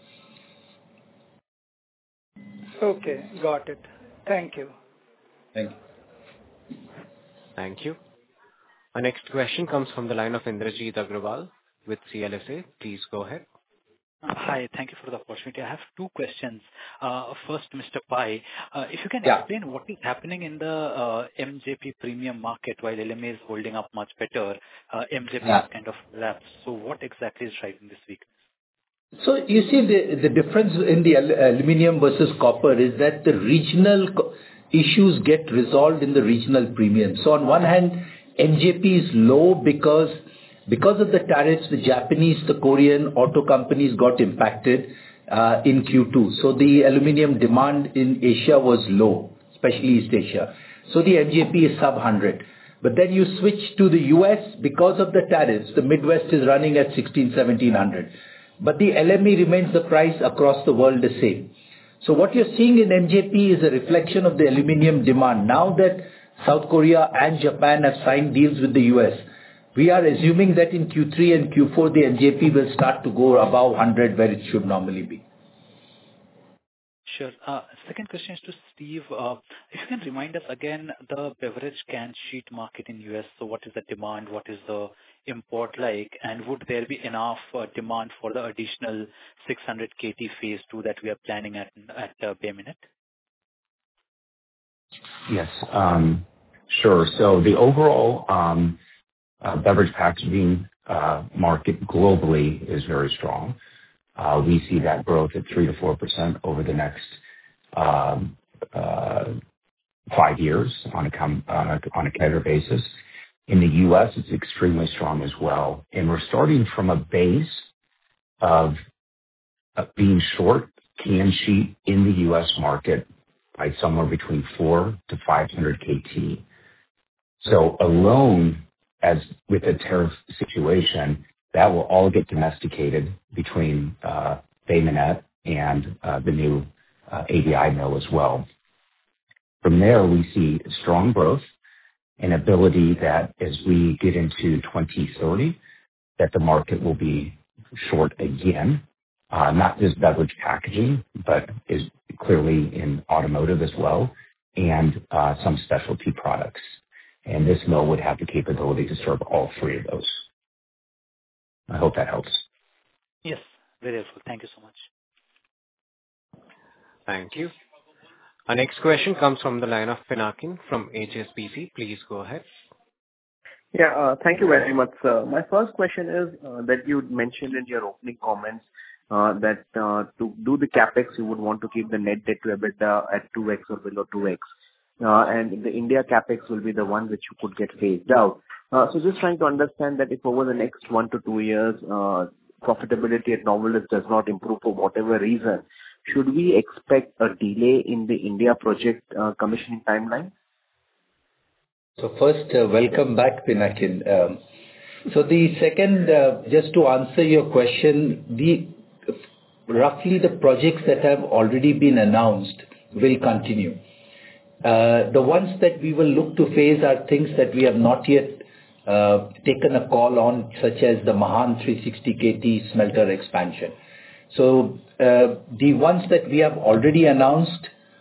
Okay, got it. Thank you. Thank you. Thank you. Our next question comes from the line of Indrajit Agrawal with C L S A. Please go ahead. Hi. Thank you for the opportunity. I have two questions. Uh, First, Mister Pai, uh, if you can Yeah. explain what is happening in the uh, M J P premium market while L M A is holding up much better, uh, M J P Yeah. has kind of collapsed. So what exactly is driving this weakness? So you see the, the difference in the al- aluminum versus copper is that the regional co- issues get resolved in the regional premium. So on one hand, M J P is low because Because of the tariffs, the Japanese, the Korean auto companies got impacted uh, in Q two. So the aluminum demand in Asia was low, especially East Asia. So the M J P is sub one hundred. But then you switch to the U S because of the tariffs. The Midwest is running at sixteen, seventeen hundred. But the L M E remains the price across the world the same. So what you're seeing in M J P is a reflection of the aluminum demand. Now that South Korea and Japan have signed deals with the U S, we are assuming that in Q three and Q four, the M J P will start to go above one hundred where it should normally be. Sure. Uh, Second question is to Steve. Uh, If you can remind us again the beverage can sheet market in U S. So what is the demand? What is the import like? And would there be enough uh, demand for the additional six hundred K T phase two that we are planning at at uh, Bay Minette? Yes. um, Sure. So the overall um Uh, beverage packaging uh, market globally is very strong. Uh, we see that growth at three to four percent over the next um, uh, five years on a com- on a on a C A G R basis. In the U S, it's extremely strong as well, and we're starting from a base of uh, being short can sheet in the U S market by somewhere between four to five hundred K T. So alone, as with the tariff situation, that will all get domesticated between uh, Bay Minette and uh, the new uh, A B I mill as well. From there, we see strong growth and ability that as we get into twenty thirty, that the market will be short again, uh, not just beverage packaging, but is clearly in automotive as well, and uh, some specialty products. And this mill would have the capability to serve all three of those. I hope that helps. Yes, very helpful. Thank you so much. Thank you. Our next question comes from the line of Pinakin from H S B C. Please go ahead. Yeah, uh, thank you very much, sir. My first question is uh, that you mentioned in your opening comments uh, that uh, to do the capex, you would want to keep the net debt to EBITDA at two x or below two x. Uh, and the India capex will be the one which could get phased out. Uh, so just trying to understand that if over the next one to two years, uh, profitability at Novelis does not improve for whatever reason, should we expect a delay in the India project uh, commissioning timeline? So first, uh, welcome back, Pinakin. Um, so the second, uh, just to answer your question, the roughly the projects that have already been announced will continue. Uh, the ones that we will look to phase are things that we have not yet uh, taken a call on, such as the Mahan three hundred sixty K T smelter expansion. So uh, the ones that we have already announced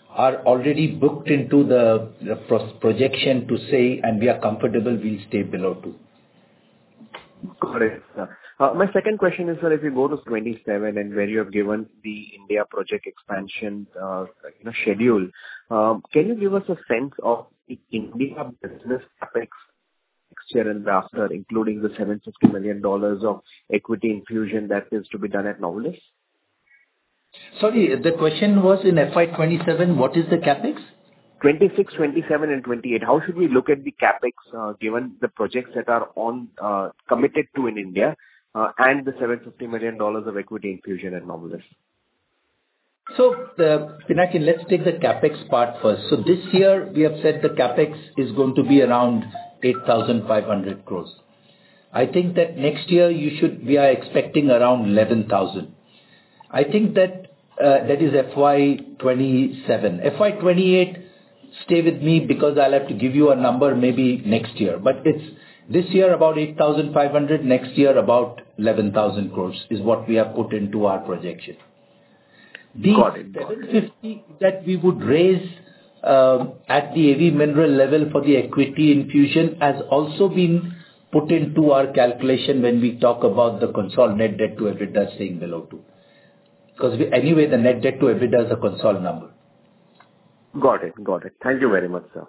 are already booked into the, the pro- projection to say, and we are comfortable we'll stay below two. Got it, sir. Uh, My second question is, sir, if you go to twenty-seven and where you have given the India project expansion, uh, you know, schedule, um, can you give us a sense of the India business CapEx next year and after, including the seven hundred fifty million dollars of equity infusion that is to be done at Novelis? Sorry, the question was in F Y twenty-seven, what is the CapEx? twenty-six, twenty-seven, and twenty-eight. How should we look at the CapEx, uh, given the projects that are on uh, committed to in India, uh, and the seven hundred fifty million dollars of equity infusion at Novelis? So, uh, Pinakin, let's take the CapEx part first. So this year, we have said the CapEx is going to be around eight thousand five hundred crores. I think that next year you should, we are expecting around eleven thousand. I think that uh, that is F Y twenty-seven. F Y twenty-eight, stay with me because I'll have to give you a number maybe next year. But it's this year about eight thousand five hundred, next year about eleven thousand crores is what we have put into our projection. The Got it. Got seven hundred fifty that we would raise um, at the A V Mineral level for the equity infusion has also been put into our calculation when we talk about the consolidated net debt to EBITDA staying below two. Because we, anyway, the net debt to EBITDA is a consolidated number. Got it. Got it. Thank you very much, sir.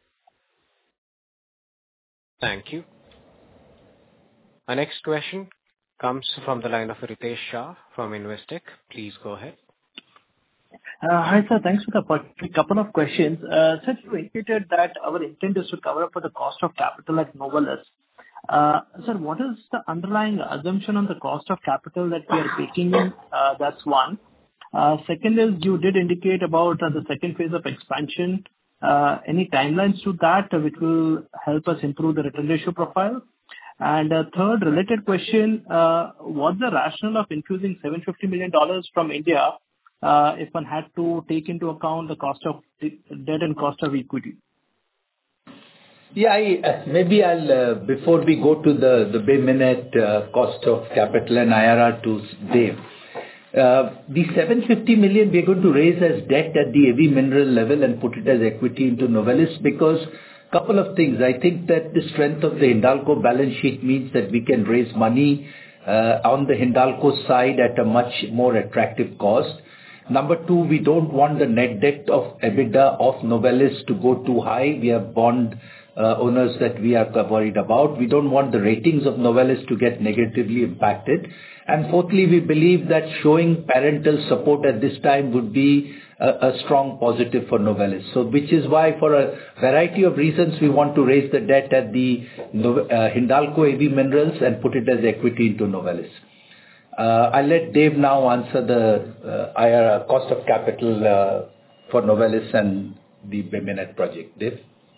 Thank you. Our next question comes from the line of Ritesh Shah from Investec. Please go ahead. Uh, Hi, sir. Thanks for the opportunity. Couple of questions. Uh, Sir, you indicated that our intent is to cover up for the cost of capital at Novelis. Uh, Sir, what is the underlying assumption on the cost of capital that we are taking in? Uh, That's one. Uh, Second is, you did indicate about uh, the second phase of expansion. Uh, Any timelines to that uh, which will help us improve the return ratio profile? And uh, third, related question, uh, what's the rationale of infusing seven hundred fifty million dollars from India, uh, if one had to take into account the cost of debt and cost of equity? Yeah, I, uh, maybe I'll, uh, before we go to the, the Bay Minette uh, cost of capital and I R R to Dave, uh, the seven hundred fifty million we're going to raise as debt at the A V Mineral level and put it as equity into Novelis because couple of things. I think that the strength of the Hindalco balance sheet means that we can raise money uh, on the Hindalco side at a much more attractive cost. Number two, we don't want the net debt of EBITDA of Novelis to go too high. We have bond uh, owners that we are worried about. We don't want the ratings of Novelis to get negatively impacted. And fourthly, we believe that showing parental support at this time would be a, a strong positive for Novelis. So, which is why, for a variety of reasons, we want to raise the debt at the uh, Hindalco A V Minerals and put it as equity into Novelis. Uh, I'll let Dave now answer the uh, I R R cost of capital uh, for Novelis and the Bay Minette project. Dave?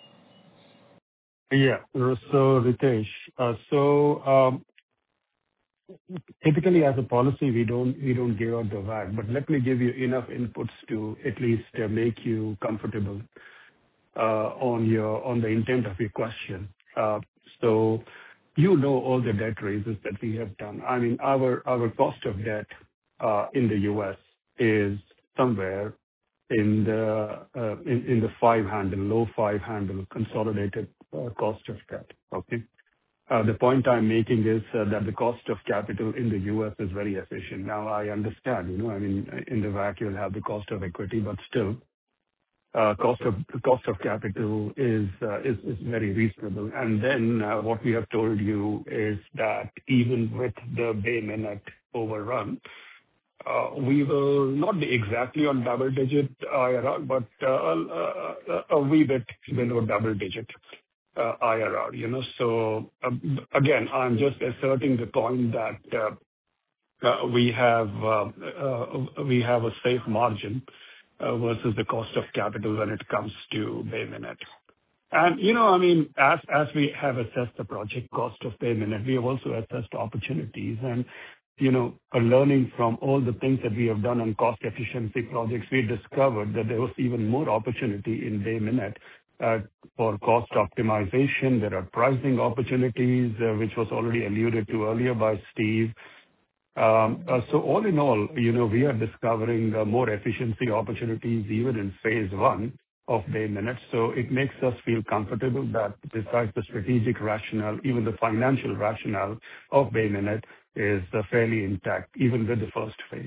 Yeah. So, Ritesh, uh, so um, typically as a policy, we don't we don't give out the W A C, but let me give you enough inputs to at least uh, make you comfortable uh, on your on the intent of your question. Uh, so. You know all the debt raises that we have done. I mean, our our cost of debt uh, in the U S is somewhere in the uh, in, in the five handle, low five handle consolidated uh, cost of debt. Okay. Uh, the point I'm making is uh, that the cost of capital in the U S is very efficient. Now I understand, you know, I mean, in the W A C you'll have the cost of equity, but still. Uh, cost of cost of capital is uh, is is very reasonable. And then uh, what we have told you is that even with the Bay Minette overrun, uh, we will not be exactly on double-digit I R R, but uh, a, a, a wee bit below double-digit uh, I R R. You know, so um, again, I'm just asserting the point that uh, uh, we have uh, uh, we have a safe margin. Uh, versus the cost of capital when it comes to Bay Minette. And, you know, I mean, as as we have assessed the project cost of Bay Minette, we have also assessed opportunities. And, you know, uh, learning from all the things that we have done on cost efficiency projects, we discovered that there was even more opportunity in Bay Minette uh, for cost optimization. There are pricing opportunities, uh, which was already alluded to earlier by Steve. Um, uh, So all in all, you know, we are discovering uh, more efficiency opportunities even in phase one of Bay Minette. So it makes us feel comfortable that besides the strategic rationale, even the financial rationale of Bay Minette is uh, fairly intact, even with the first phase.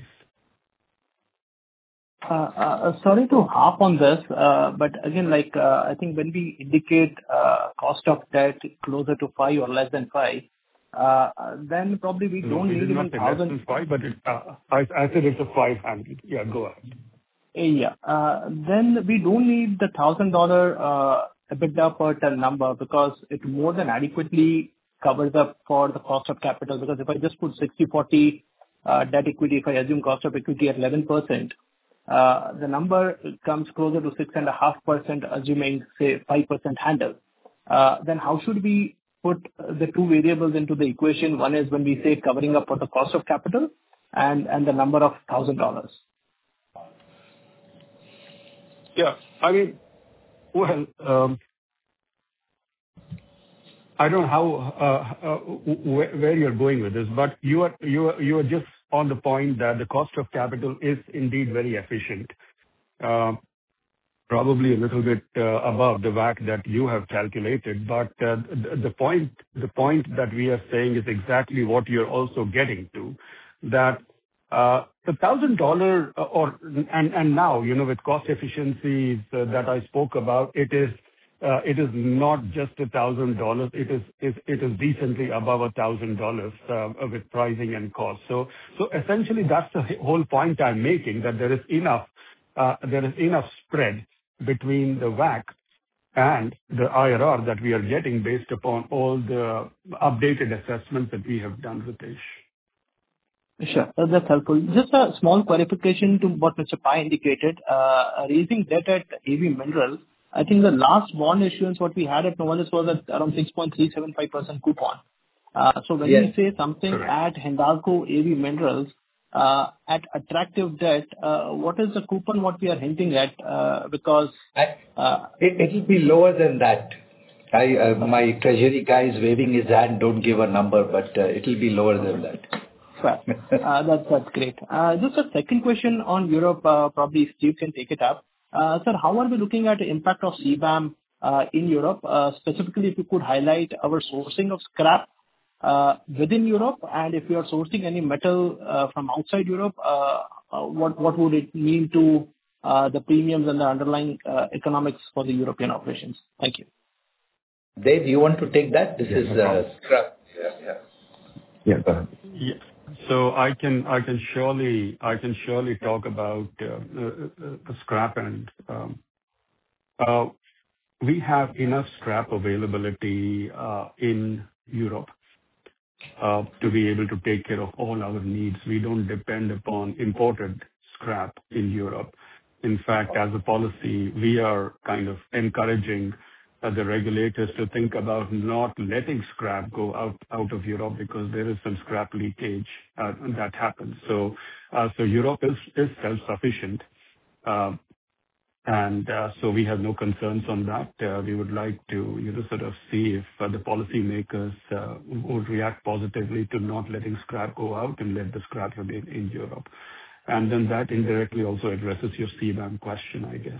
Uh, uh, Sorry to harp on this, uh, but again, like, uh, I think when we indicate uh, cost of debt closer to five or less than five, uh, then probably we No, don't we need did even not say less than thousand. five, but it, uh, I I said it's a five handle. Yeah, go ahead. Yeah. Uh, Then we don't need the one thousand dollars uh, EBITDA per ton number because it more than adequately covers up for the cost of capital. Because if I just put sixty forty uh, debt equity, if I assume cost of equity at eleven percent, uh, the number comes closer to six point five percent, assuming, say, five percent handle. Uh, Then how should we put the two variables into the equation? One is when we say covering up for the cost of capital and and the number of one thousand dollars. Yeah. I mean, well, um, I don't know how uh, uh, where where you're going with this, but you are you are you are just on the point that the cost of capital is indeed very efficient. Uh, Probably a little bit uh, above the W A C that you have calculated. But uh, the the point the point that we are saying is exactly what you're also getting to, that uh, the one thousand dollars or and and now, you know, with cost efficiencies uh, that I spoke about, it is uh, it is not just one thousand dollars, it is is- it is decently above one thousand dollars uh, with pricing and cost. So so essentially, that's the whole point I'm making, that there is enough uh, there is enough spread between the W A C and the I R R that we are getting based upon all the updated assessments that we have done, Ritesh. Sure. Uh, That's helpful. Just a small clarification to what Mister Pai indicated. Uh, Raising debt at A V Minerals, I think the last bond issuance what we had at Novelis was at around six point three seven five percent coupon. Uh, So when Yes. we say something at Hindalco A V Minerals uh, at attractive debt, uh, what is the coupon what we are hinting at? Uh, Because I- uh, It, it'll be lower than that. I, uh, my treasury guy is waving his hand, don't give a number, but uh, it'll be lower than that. Fair. Uh, That's that's great. Uh, Just a second question on Europe, uh, probably Steve can take it up. Uh, Sir, how are we looking at the impact of C BAM uh, in Europe? Uh, Specifically, if you could highlight our sourcing of scrap uh, within Europe, and if you are sourcing any metal uh, from outside Europe, uh, uh, what what would it mean to uh, the premiums and the underlying uh, economics for the European operations? Thank you. Dave, you want to take that? This Yeah, is no problem. uh, scrap. Yeah, yeah. Yeah, go ahead. Yeah. So I can I can surely I can surely talk about uh, uh, uh, scrap and um, uh, we have enough scrap availability uh, in Europe uh, to be able to take care of all our needs. We don't depend upon imported scrap in Europe. In fact, as a policy, we are kind of encouraging uh, the regulators to think about not letting scrap go out out of Europe because there is some scrap leakage uh, that happens. So, uh, so Europe is is self-sufficient. Uh, and uh, so we have no concerns on that. Uh, We would like to, you know, sort of see if uh, the policymakers uh, would react positively to not letting scrap go out and let the scrap remain in Europe. And then that indirectly also addresses your C BAM question, I guess.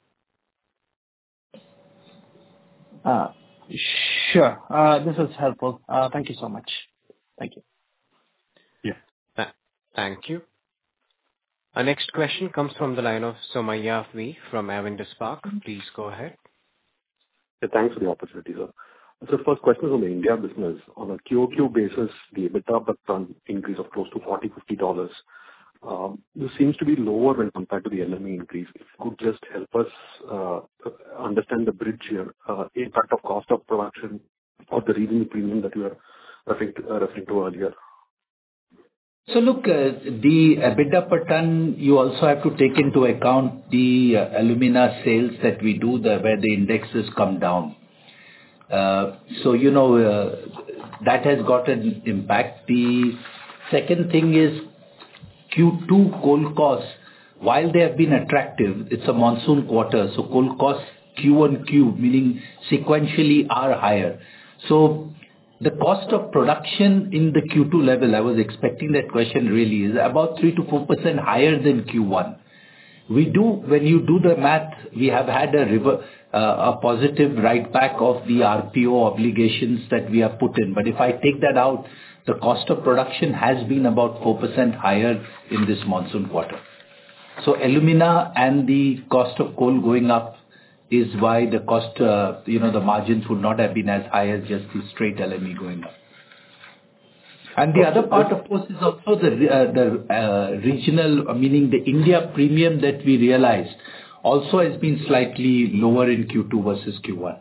Uh, Sure. Uh, This is helpful. Uh, Thank you so much. Thank you. Yeah. Th- Thank you. Our next question comes from the line of Somaiya V from Avendus Spark. Please go ahead. Yeah, thanks for the opportunity, sir. So first question is on the India business. On a Q O Q basis, the EBITDA per ton increase of close to forty dollars, fifty dollars. Um, This seems to be lower when compared to the L M E increase. If you could just help us uh, understand the bridge here, uh, impact of cost of production or the regional premium that you were referring to uh, referring to earlier. So look, uh, the EBITDA per ton, you also have to take into account the uh, alumina sales that we do, the where the indexes come down. Uh, So, you know, uh, that has got an impact. The second thing is Q two coal costs, while they have been attractive, it's a monsoon quarter, so coal costs Q on Q, meaning sequentially, are higher. So The cost of production in the Q two level, I was expecting that question really, is about three to four percent higher than Q one. We do, when you do the math, we have had a river, uh, a positive write back of the R P O obligations that we have put in. But if I take that out, the cost of production has been about four percent higher in this monsoon quarter. So alumina and the cost of coal going up is why the cost, uh, you know, the margins would not have been as high as just the straight L M E going up. And the other part, of course, is also the uh, the uh, regional, uh, meaning the India premium that we realized also has been slightly lower in Q two versus Q one.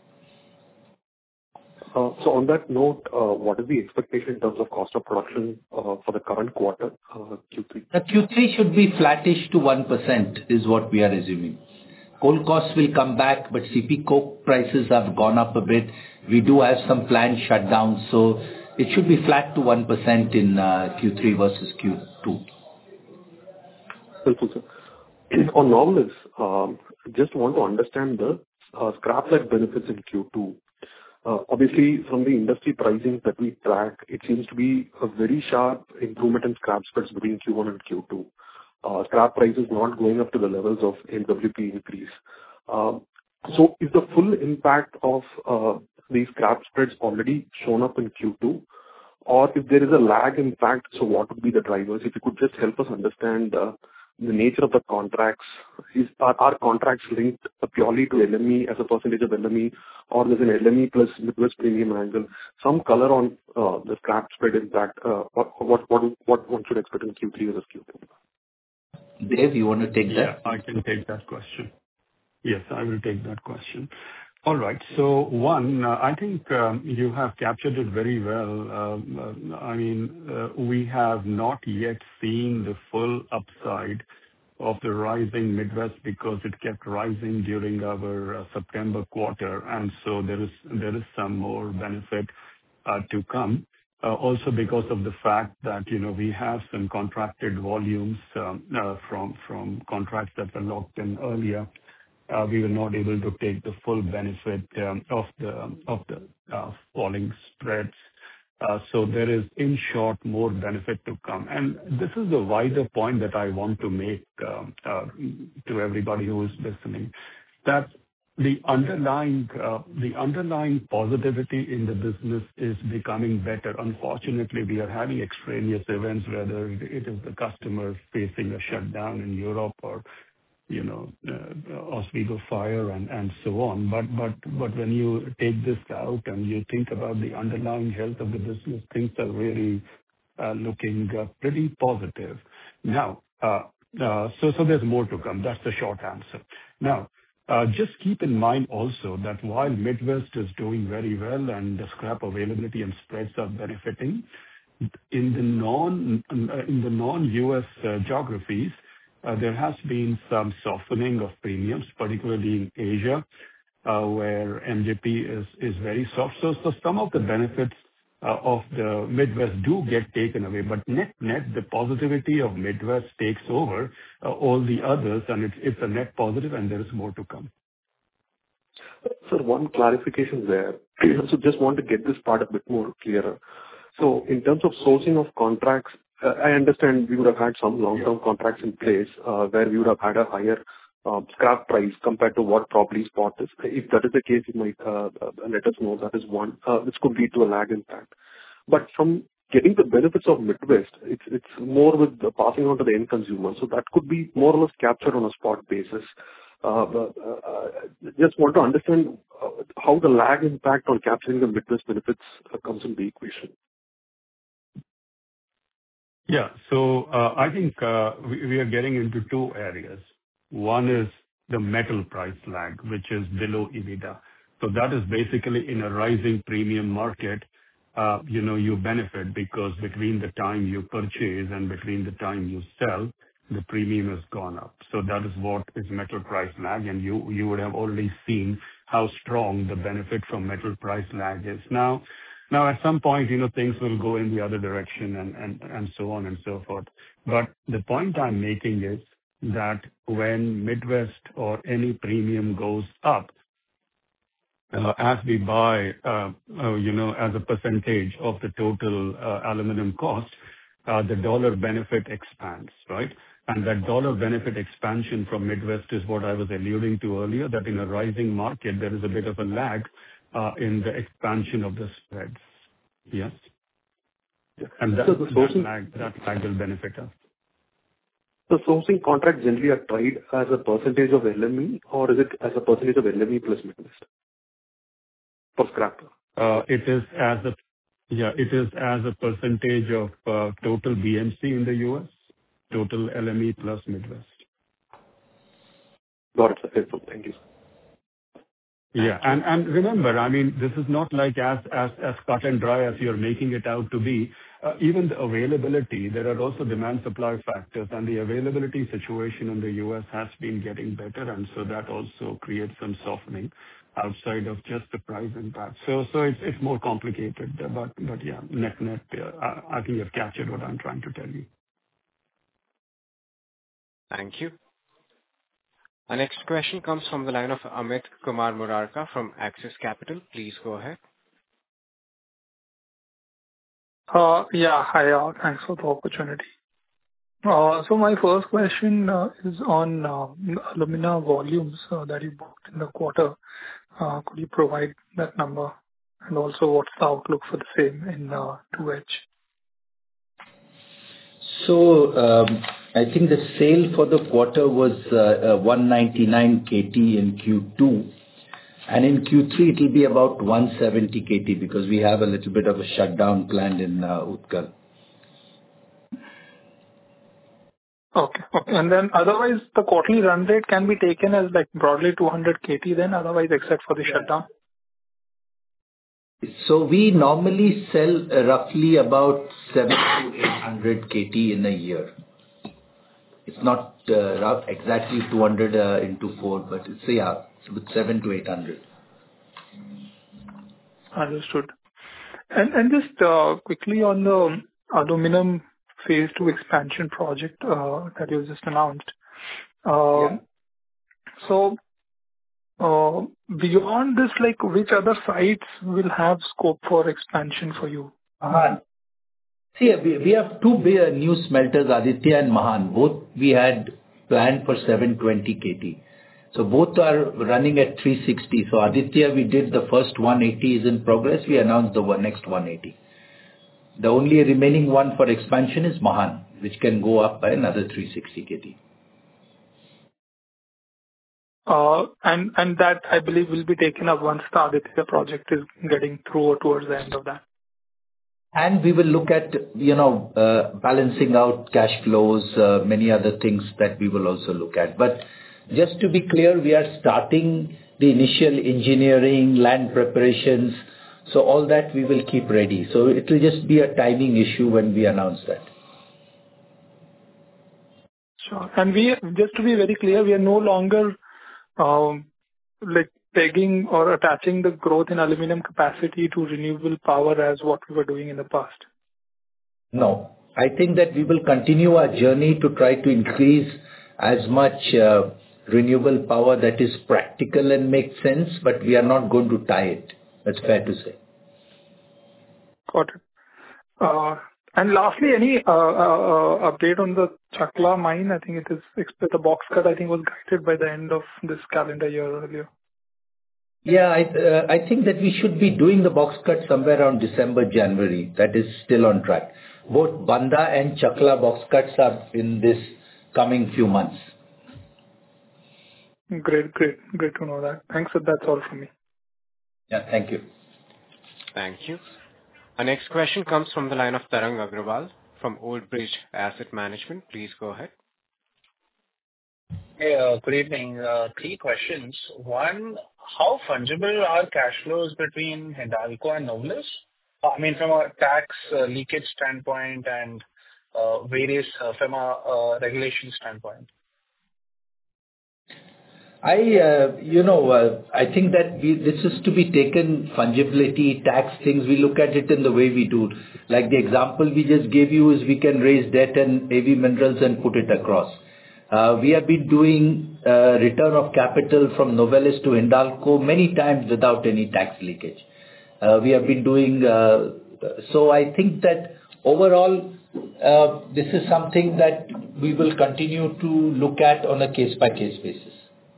Uh, so on that note, uh, what is the expectation in terms of cost of production uh, for the current quarter, uh, Q three? The Q three should be flattish to one percent is what we are assuming. Coal costs will come back, but C P coke prices have gone up a bit. We do have some planned shutdowns, so it should be flat to one percent in uh, Q three versus Q two. Helpful, sir. On Novelis, um, just want to understand the uh, scrap-like benefits in Q two. Uh, obviously, from the industry pricing that we track, it seems to be a very sharp improvement in scrap spreads between Q one and Q two. Uh, scrap prices not going up to the levels of N W P increase. Um, so is the full impact of uh, these scrap spreads already shown up in Q two? Or if there is a lag impact, so what would be the drivers? If you could just help us understand uh, the nature of the contracts. Is, are, are contracts linked purely to L M E as a percentage of L M E, or there's an L M E plus Midwest premium angle? Some color on uh, the scrap spread impact, uh, what, what, what, what one should expect in Q three versus Q two? Dave, you want to take Yeah, that? I can take that question. Yes, I will take that question. All right. So one, uh, I think um, you have captured it very well. Um, uh, I mean, uh, we have not yet seen the full upside of the rising Midwest because it kept rising during our uh, September quarter, and so there is there is some more benefit uh, to come. Uh, Also because of the fact that, you know, we have some contracted volumes um, uh, from from contracts that were locked in earlier. Uh, We were not able to take the full benefit um, of the of the uh, falling spreads. Uh, So there is, in short, more benefit to come. And this is the wider point that I want to make um, uh, to everybody who is listening, that the underlying uh, the underlying positivity in the business is becoming better. Unfortunately, we are having extraneous events, whether it is the customer facing a shutdown in Europe or, you know, uh, Oswego fire and and so on. But but but when you take this out and you think about the underlying health of the business, things are really uh, looking uh, pretty positive. Now, uh, uh, so so there's more to come. That's the short answer. Now, uh, just keep in mind also that while Midwest is doing very well and the scrap availability and spreads are benefiting, in the non in the non-U S uh, geographies, uh, there has been some softening of premiums, particularly in Asia, uh, where M J P is is very soft. So so some of the benefits uh, of the Midwest do get taken away, but net net the positivity of Midwest takes over uh, all the others, and it's it's a net positive, and there is more to come. Sir, one clarification there. So just want to get this part a bit more clearer. So in terms of sourcing of contracts, uh, I understand we would have had some long-term contracts in place, uh, where we would have had a higher uh, scrap price compared to what probably spot is. If that is the case, you might uh, uh, let us know. That is one. Uh, This could lead to a lag impact. But from getting the benefits of Midwest, it's it's more with the passing on to the end consumer. So that could be more or less captured on a spot basis. Uh, but, uh, uh, Just want to understand uh, how the lag impact on capturing the Midwest benefits uh, comes in the equation. Yeah. So, uh, I think uh, we we are getting into two areas. One is the metal price lag, which is below EBITDA. So that is basically in a rising premium market, uh, you know, you benefit because between the time you purchase and between the time you sell, the premium has gone up. So that is what is metal price lag, and you you would have already seen how strong the benefit from metal price lag is. Now, now at some point, you know, things will go in the other direction and and and so on and so forth. But the point I'm making is that when Midwest or any premium goes up, uh, as we buy, uh, uh, you know, as a percentage of the total uh, aluminum cost, uh, the dollar benefit expands, right? And that dollar benefit expansion from Midwest is what I was alluding to earlier, that in a rising market, there is a bit of a lag uh, in the expansion of the spreads. Yes? And that, So the that sourcing, lag, that lag will benefit us. the sourcing contracts generally are tied as a percentage of L M E, or is it as a percentage of L M E plus Midwest for scrap? Uh, It is as a yeah, it is as a percentage of uh, total B M C in the U S, total L M E plus Midwest. Got it, sir. Helpful. Thank you. Yeah. and and Remember, I mean, this is not like as as as cut and dry as you're making it out to be. Uh, Even the availability, there are also demand-supply factors, and the availability situation in the U S has been getting better, and so that also creates some softening outside of just the price impact. So so It's it's more complicated. uh, but but Yeah, net-net, uh, I I think you've captured what I'm trying to tell you. Thank you. Our next question comes from the line of Amit Kumar Murarka from Axis Capital. Please go ahead. Uh, Yeah. Hi, uh, thanks for the opportunity. Uh, So my first question uh, is on uh, alumina volumes uh, that you booked in the quarter. Uh, Could you provide that number? And also, what's the outlook for the same in uh, two H? So, um, I think the sale for the quarter was uh, uh, one ninety-nine K T in Q two, and in Q three it will be about one seventy K T because we have a little bit of a shutdown planned in uh, Utkal. Okay. Okay. And then otherwise, the quarterly run rate can be taken as like broadly two hundred K T then, otherwise, except for the shutdown? So we normally sell uh, roughly about seven to eight hundred K T in a year. It's not uh, rough, exactly two hundred uh, into four, but it's, yeah, it's about seven to eight hundred. Understood. And and just uh, quickly on the aluminum phase two expansion project uh, that you just announced. Uh, Yeah. So, uh, beyond this, like, which other sites will have scope for expansion for you? Mahan. See, we we have two big uh, new smelters, Aditya and Mahan. Both we had planned for seven twenty K T. So both are running at three sixty. So Aditya, we did the first one eighty is in progress. We announced the one, next one eighty. The only remaining one for expansion is Mahan, which can go up by another three sixty K T. Uh, And and that, I believe, will be taken up once the Aditya project is getting through or towards the end of that. And we will look at, you know, uh, balancing out cash flows, uh, many other things that we will also look at. But just to be clear, we are starting the initial engineering, land preparations, so all that we will keep ready. So it will just be a timing issue when we announce that. Sure. And we, just to be very clear, we are no longer, um, like, pegging or attaching the growth in aluminum capacity to renewable power as what we were doing in the past. No, I think that we will continue our journey to try to increase as much uh, renewable power that is practical and makes sense, but we are not going to tie it. That's fair to say. Got it. Uh, And lastly, any uh, uh, uh, update on the Chakla mine? I think it is expect the box cut, I think, was guided by the end of this calendar year earlier. Yeah, I uh, I think that we should be doing the box cut somewhere around December, January. That is still on track. Both Banda and Chakla box cuts are in this coming few months. Great, great. Great to know that. Thanks. That's all from me. Yeah, thank you. Thank you. Our next question comes from the line of Tarang Agrawal from Old Bridge Asset Management. Please go ahead. Hey, uh, good evening. Uh, Three questions. One, how fungible are cash flows between Hindalco and Novelis? Uh, I mean, from a tax uh, leakage standpoint and uh, various uh, from a uh, regulation standpoint. I, uh, you know, uh, I think that we, this is to be taken fungibility, tax things. We look at it in the way we do. Like the example we just gave you is we can raise debt and A V minerals and put it across. Uh, we have been doing uh, return of capital from Novelis to Hindalco many times without any tax leakage. Uh, we have been doing, uh, so I think that overall, uh, this is something that we will continue to look at on a case-by-case basis.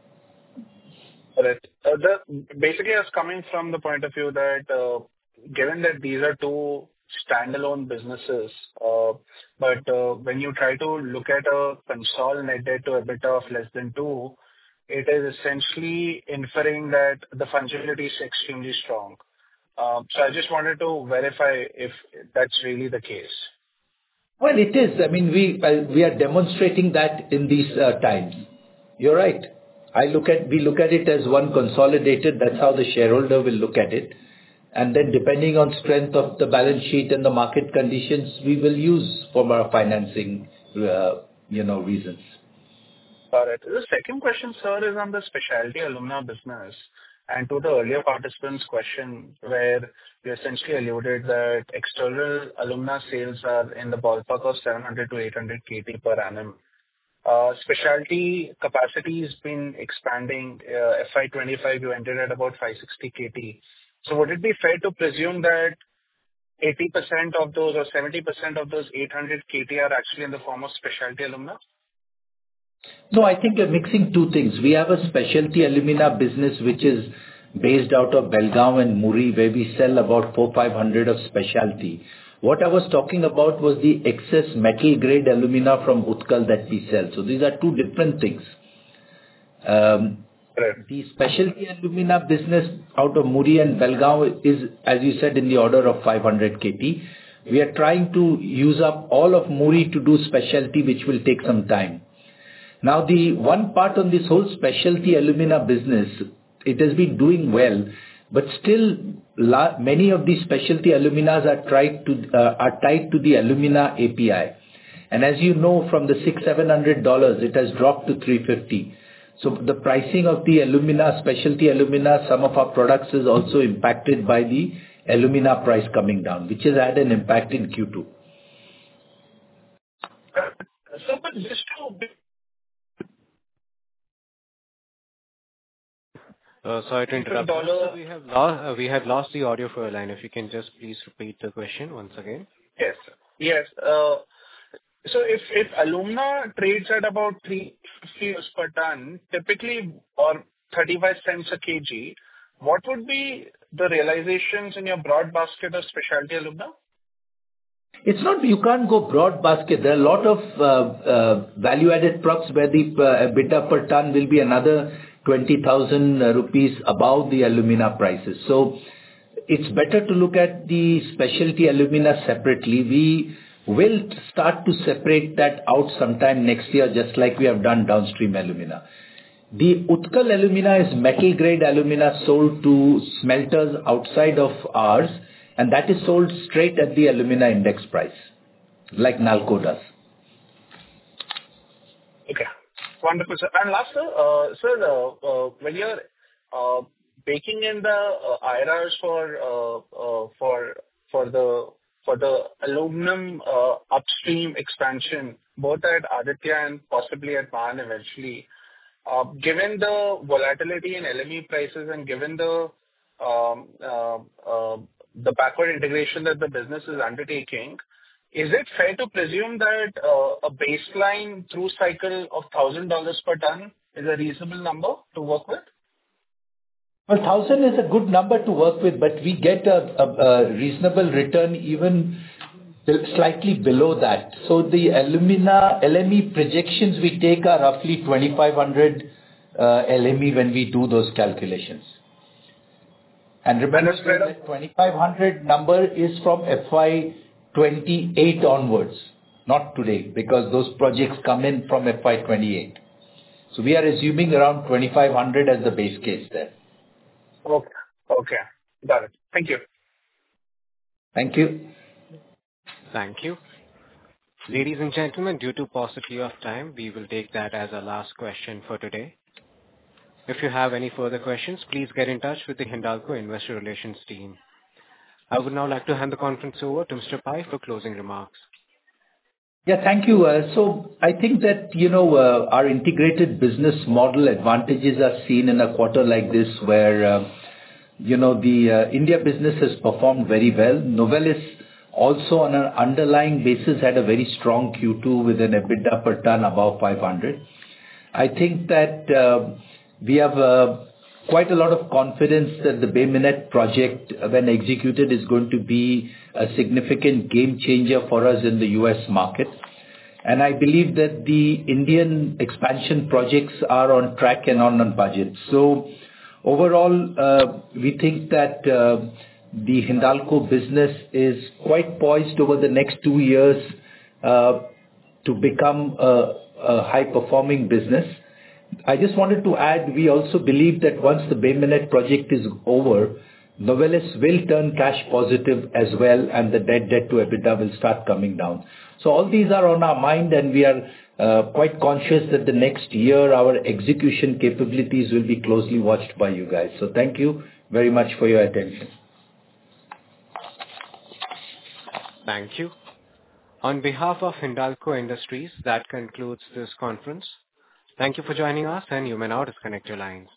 Correct. Uh, the, basically, I was coming from the point of view that uh, given that these are two standalone businesses, uh, but uh, when you try to look at a consol net debt to EBITDA of less than two, it is essentially inferring that the fungibility is extremely strong. Um, so I just wanted to verify if that's really the case. Well, it is. I mean, we uh, we are demonstrating that in these uh, times. You're right. I look at we look at it as one consolidated. That's how the shareholder will look at it. And then depending on strength of the balance sheet and the market conditions, we will use for our financing, uh, you know, reasons. Got it. The second question, sir, is on the specialty alumina business. And to the earlier participant's question, where you essentially alluded that external alumina sales are in the ballpark of seven hundred to eight hundred K T per annum. Uh, specialty capacity has been expanding. Uh, F Y twenty-five, you entered at about five hundred sixty K T. So would it be fair to presume that eighty percent of those or seventy percent of those eight hundred K T are actually in the form of specialty alumina? No, I think you're mixing two things. We have a specialty alumina business which is based out of Belgaum and Muri, where we sell about four five hundred of specialty. What I was talking about was the excess metal grade alumina from Utkal that we sell. So these are two different things. Um, the specialty alumina business out of Muri and Belgaum is, as you said, in the order of five hundred K T. We are trying to use up all of Muri to do specialty, which will take some time. Now, the one part on this whole specialty alumina business, it has been doing well, but still la- many of these specialty aluminas are tied to uh, are tied to the alumina A P I. And as you know, from the six seven hundred dollars, it has dropped to three fifty. So the pricing of the alumina, specialty alumina, some of our products is also impacted by the alumina price coming down, which has had an impact in Q two. So, but just to Uh, sorry to interrupt. Sir, we have lost uh, we had lost the audio for a line. If you can just please repeat the question once again. Yes. Yes. Uh, so if if alumina trades at about three fifty per ton, typically, or thirty-five cents a kg, what would be the realizations in your broad basket of specialty alumina? It's not, you can't go broad basket. There are a lot of uh, uh, value-added products where the uh, EBITDA per ton will be another twenty thousand rupees above the alumina prices. So it's better to look at the specialty alumina separately. We will start to separate that out sometime next year, just like we have done downstream alumina. The Utkal alumina is metal grade alumina sold to smelters outside of ours, and that is sold straight at the alumina index price, like Nalco does. Okay. Wonderful, sir. And last, sir, uh, sir, uh, uh, when you're uh, baking in the uh, I R Rs for uh, uh, for for the for the aluminum uh, upstream expansion, both at Aditya and possibly at Mahan eventually, uh, given the volatility in L M E prices and given the um, uh, uh, the backward integration that the business is undertaking, is it fair to presume that uh, a baseline through cycle of one thousand dollars per ton is a reasonable number to work with? Well, one thousand is a good number to work with, but we get a, a, a reasonable return even slightly below that. So the alumina L M E projections we take are roughly twenty-five hundred uh, L M E when we do those calculations. And remember that twenty-five hundred number is from F Y twenty-eight onwards, not today, because those projects come in from F Y twenty-eight. So we are assuming around twenty-five hundred as the base case there. Okay. Okay. Got it. Thank you. Thank you. Thank you. Ladies and gentlemen, due to paucity of time, we will take that as our last question for today. If you have any further questions, please get in touch with the Hindalco Investor Relations team. I would now like to hand the conference over to Mister Pai for closing remarks. Yeah, thank you. Uh, So I think that, you know, uh, our integrated business model advantages are seen in a quarter like this, where, uh, you know, the uh, India business has performed very well. Novelis also, on an underlying basis, had a very strong Q two with an EBITDA per ton above five hundred. I think that uh, we have uh, quite a lot of confidence that the Bay Minette project, uh, when executed, is going to be a significant game changer for us in the U S market. And I believe that the Indian expansion projects are on track and on on budget. So overall, uh, we think that uh, the Hindalco business is quite poised over the next two years uh, to become a, a high-performing business. I just wanted to add, we also believe that once the Bay Minette project is over, Novelis will turn cash positive as well, and the net debt to EBITDA will start coming down. So all these are on our mind, and we are uh, quite conscious that the next year our execution capabilities will be closely watched by you guys. So thank you very much for your attention. Thank you. On behalf of Hindalco Industries, that concludes this conference. Thank you for joining us, and you may now disconnect your lines.